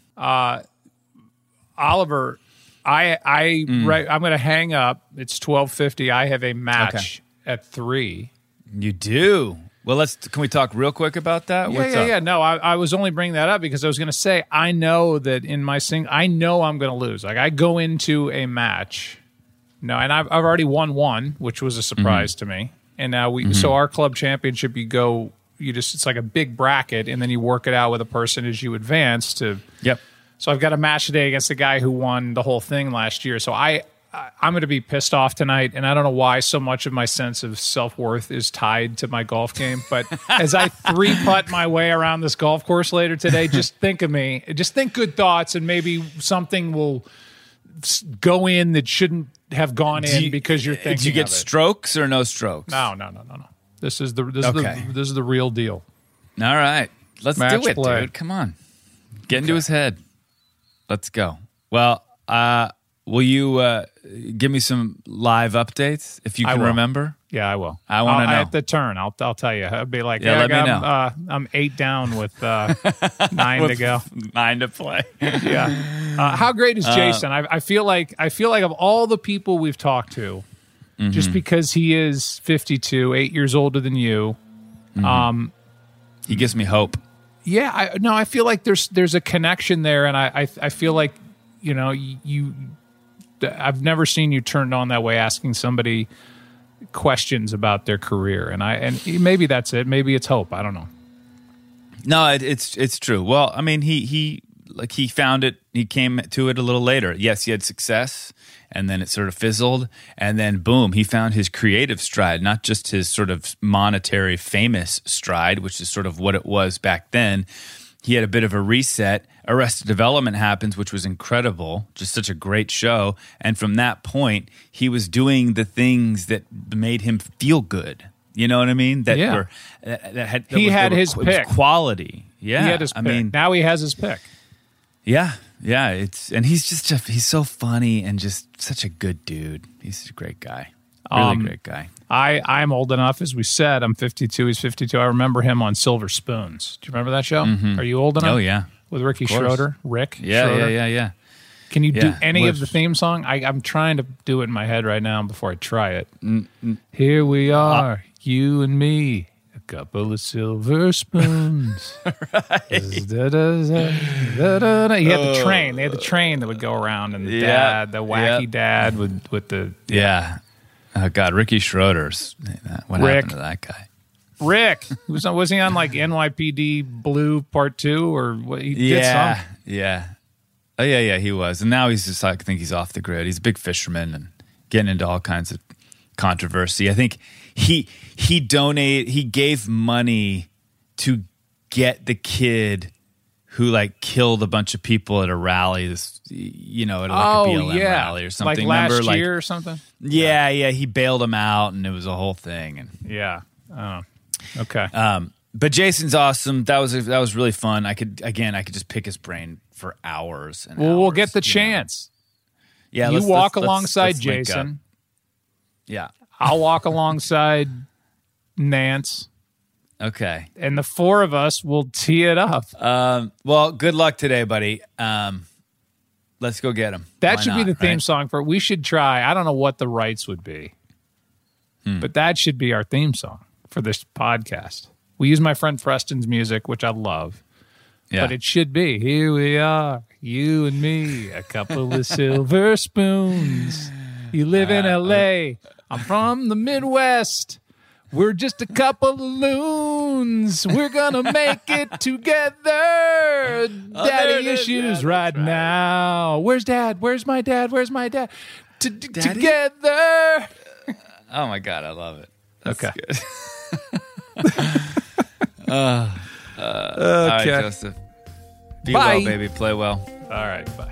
Oliver, I'm going to hang up. It's 12:50. I have a match at 3. You do. Well, can we talk real quick about that? Yeah. No, I was only bringing that up because I was going to say, I know that in my I know I'm going to lose. Like, I go into a match. No, and I've already won one, which was a surprise to me. And now so our club championship, it's like a big bracket, and then you work it out with a person as you advance to. Yep. So I've got a match today against the guy who won the whole thing last year. So I'm going to be pissed off tonight, and I don't know why so much of my sense of self-worth is tied to my golf game. But as I 3-putt my way around this golf course later today, just think of me. Just think good thoughts, and maybe something will go in that shouldn't have gone in because you're thinking. Did you get strokes or no strokes? No. This is the real deal. All right, let's Match do it, play. dude. Come on, get into his head. Let's go. Well, will you give me some live updates if you can remember? Yeah, I will. I want to know. At the turn, I'll tell you. I'll be like, let me know. I'm 8 down with 9 to go. 9 to play. Yeah. How great is Jason? I feel like of all the people we've talked to, just because he is 52, 8 years older than you, he gives me hope. Yeah, I feel like there's a connection there, and I feel like I've never seen you turned on that way, asking somebody questions about their career, and maybe that's it. Maybe it's hope. I don't know. No, it's true. Well, I mean, he found it. He came to it a little later. Yes, he had success, and then it sort of fizzled, and then boom, he found his creative stride, not just his sort of monetary famous stride, which is sort of what it was back then. He had a bit of a reset. Arrested Development happens, which was incredible, just such a great show. And from that point, he was doing the things that made him feel good. You know what I mean? That had his pick. Quality. Yeah. He had his pick. Now he has his pick. Yeah. And he's so funny and just such a good dude. He's a great guy. Really great guy. I'm old enough, as we said. I'm 52. He's 52. I remember him on Silver Spoons. Do you remember that show? Mm-hmm. Are you old enough? Oh, yeah. With Ricky Schroeder? Rick Yeah, Schroeder? yeah. Can you do any of the theme song? I'm trying to do it in my head right now before I try it. Here we are, you and me, a couple of silver spoons. Right. You had the train. They had the train that would go around, and the wacky dad with the... Yeah. Oh, God, Ricky Schroeder's... What happened to that guy? Rick. Was he on like NYPD Blue Part 2? Or what? He did something. Yeah. Oh, yeah, he was. And now he's just, I think he's off the grid. He's a big fisherman and getting into all kinds of controversy. I think he gave money to get the kid who like killed a bunch of people at a rally, at a BLM rally or something. Like last year or something? Yeah, he bailed him out and it was a whole thing. And okay. But Jason's awesome. That was really fun. I could just pick his brain for hours and hours. We'll get the chance. Yeah, you walk alongside Jason. Yeah. I'll walk alongside Nance. Okay. And the four of us will tee it up. Well, good luck today, buddy. Let's go get him. That should be the theme song for it. We should try. I don't know what the rights would be. But that should be our theme song for this podcast. We use my friend Preston's music, which I love. Yeah. But it should be, here we are, you and me, a couple of silver spoons. You live in L.A., I'm from the Midwest. We're just a couple of loons. We're going to make it together. Daddy issues right now. Where's Dad? Where's my dad? Where's my dad? Together. Oh, my God. I love it. That's okay. Good. All right, Joseph. Be bye. well, baby. Play well. All right, bye.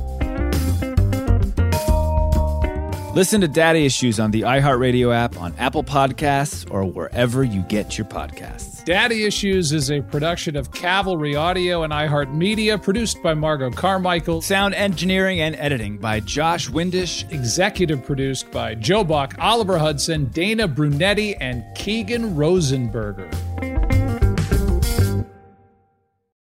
Listen to Daddy Issues on the iHeartRadio app, on Apple Podcasts, or wherever you get your podcasts. Daddy Issues is a production of Cavalry Audio and iHeartMedia, produced by Margot Carmichael. Sound engineering and editing by Josh Windish. Executive produced by Joe Buck, Oliver Hudson, Dana Brunetti, and Keegan Rosenberger.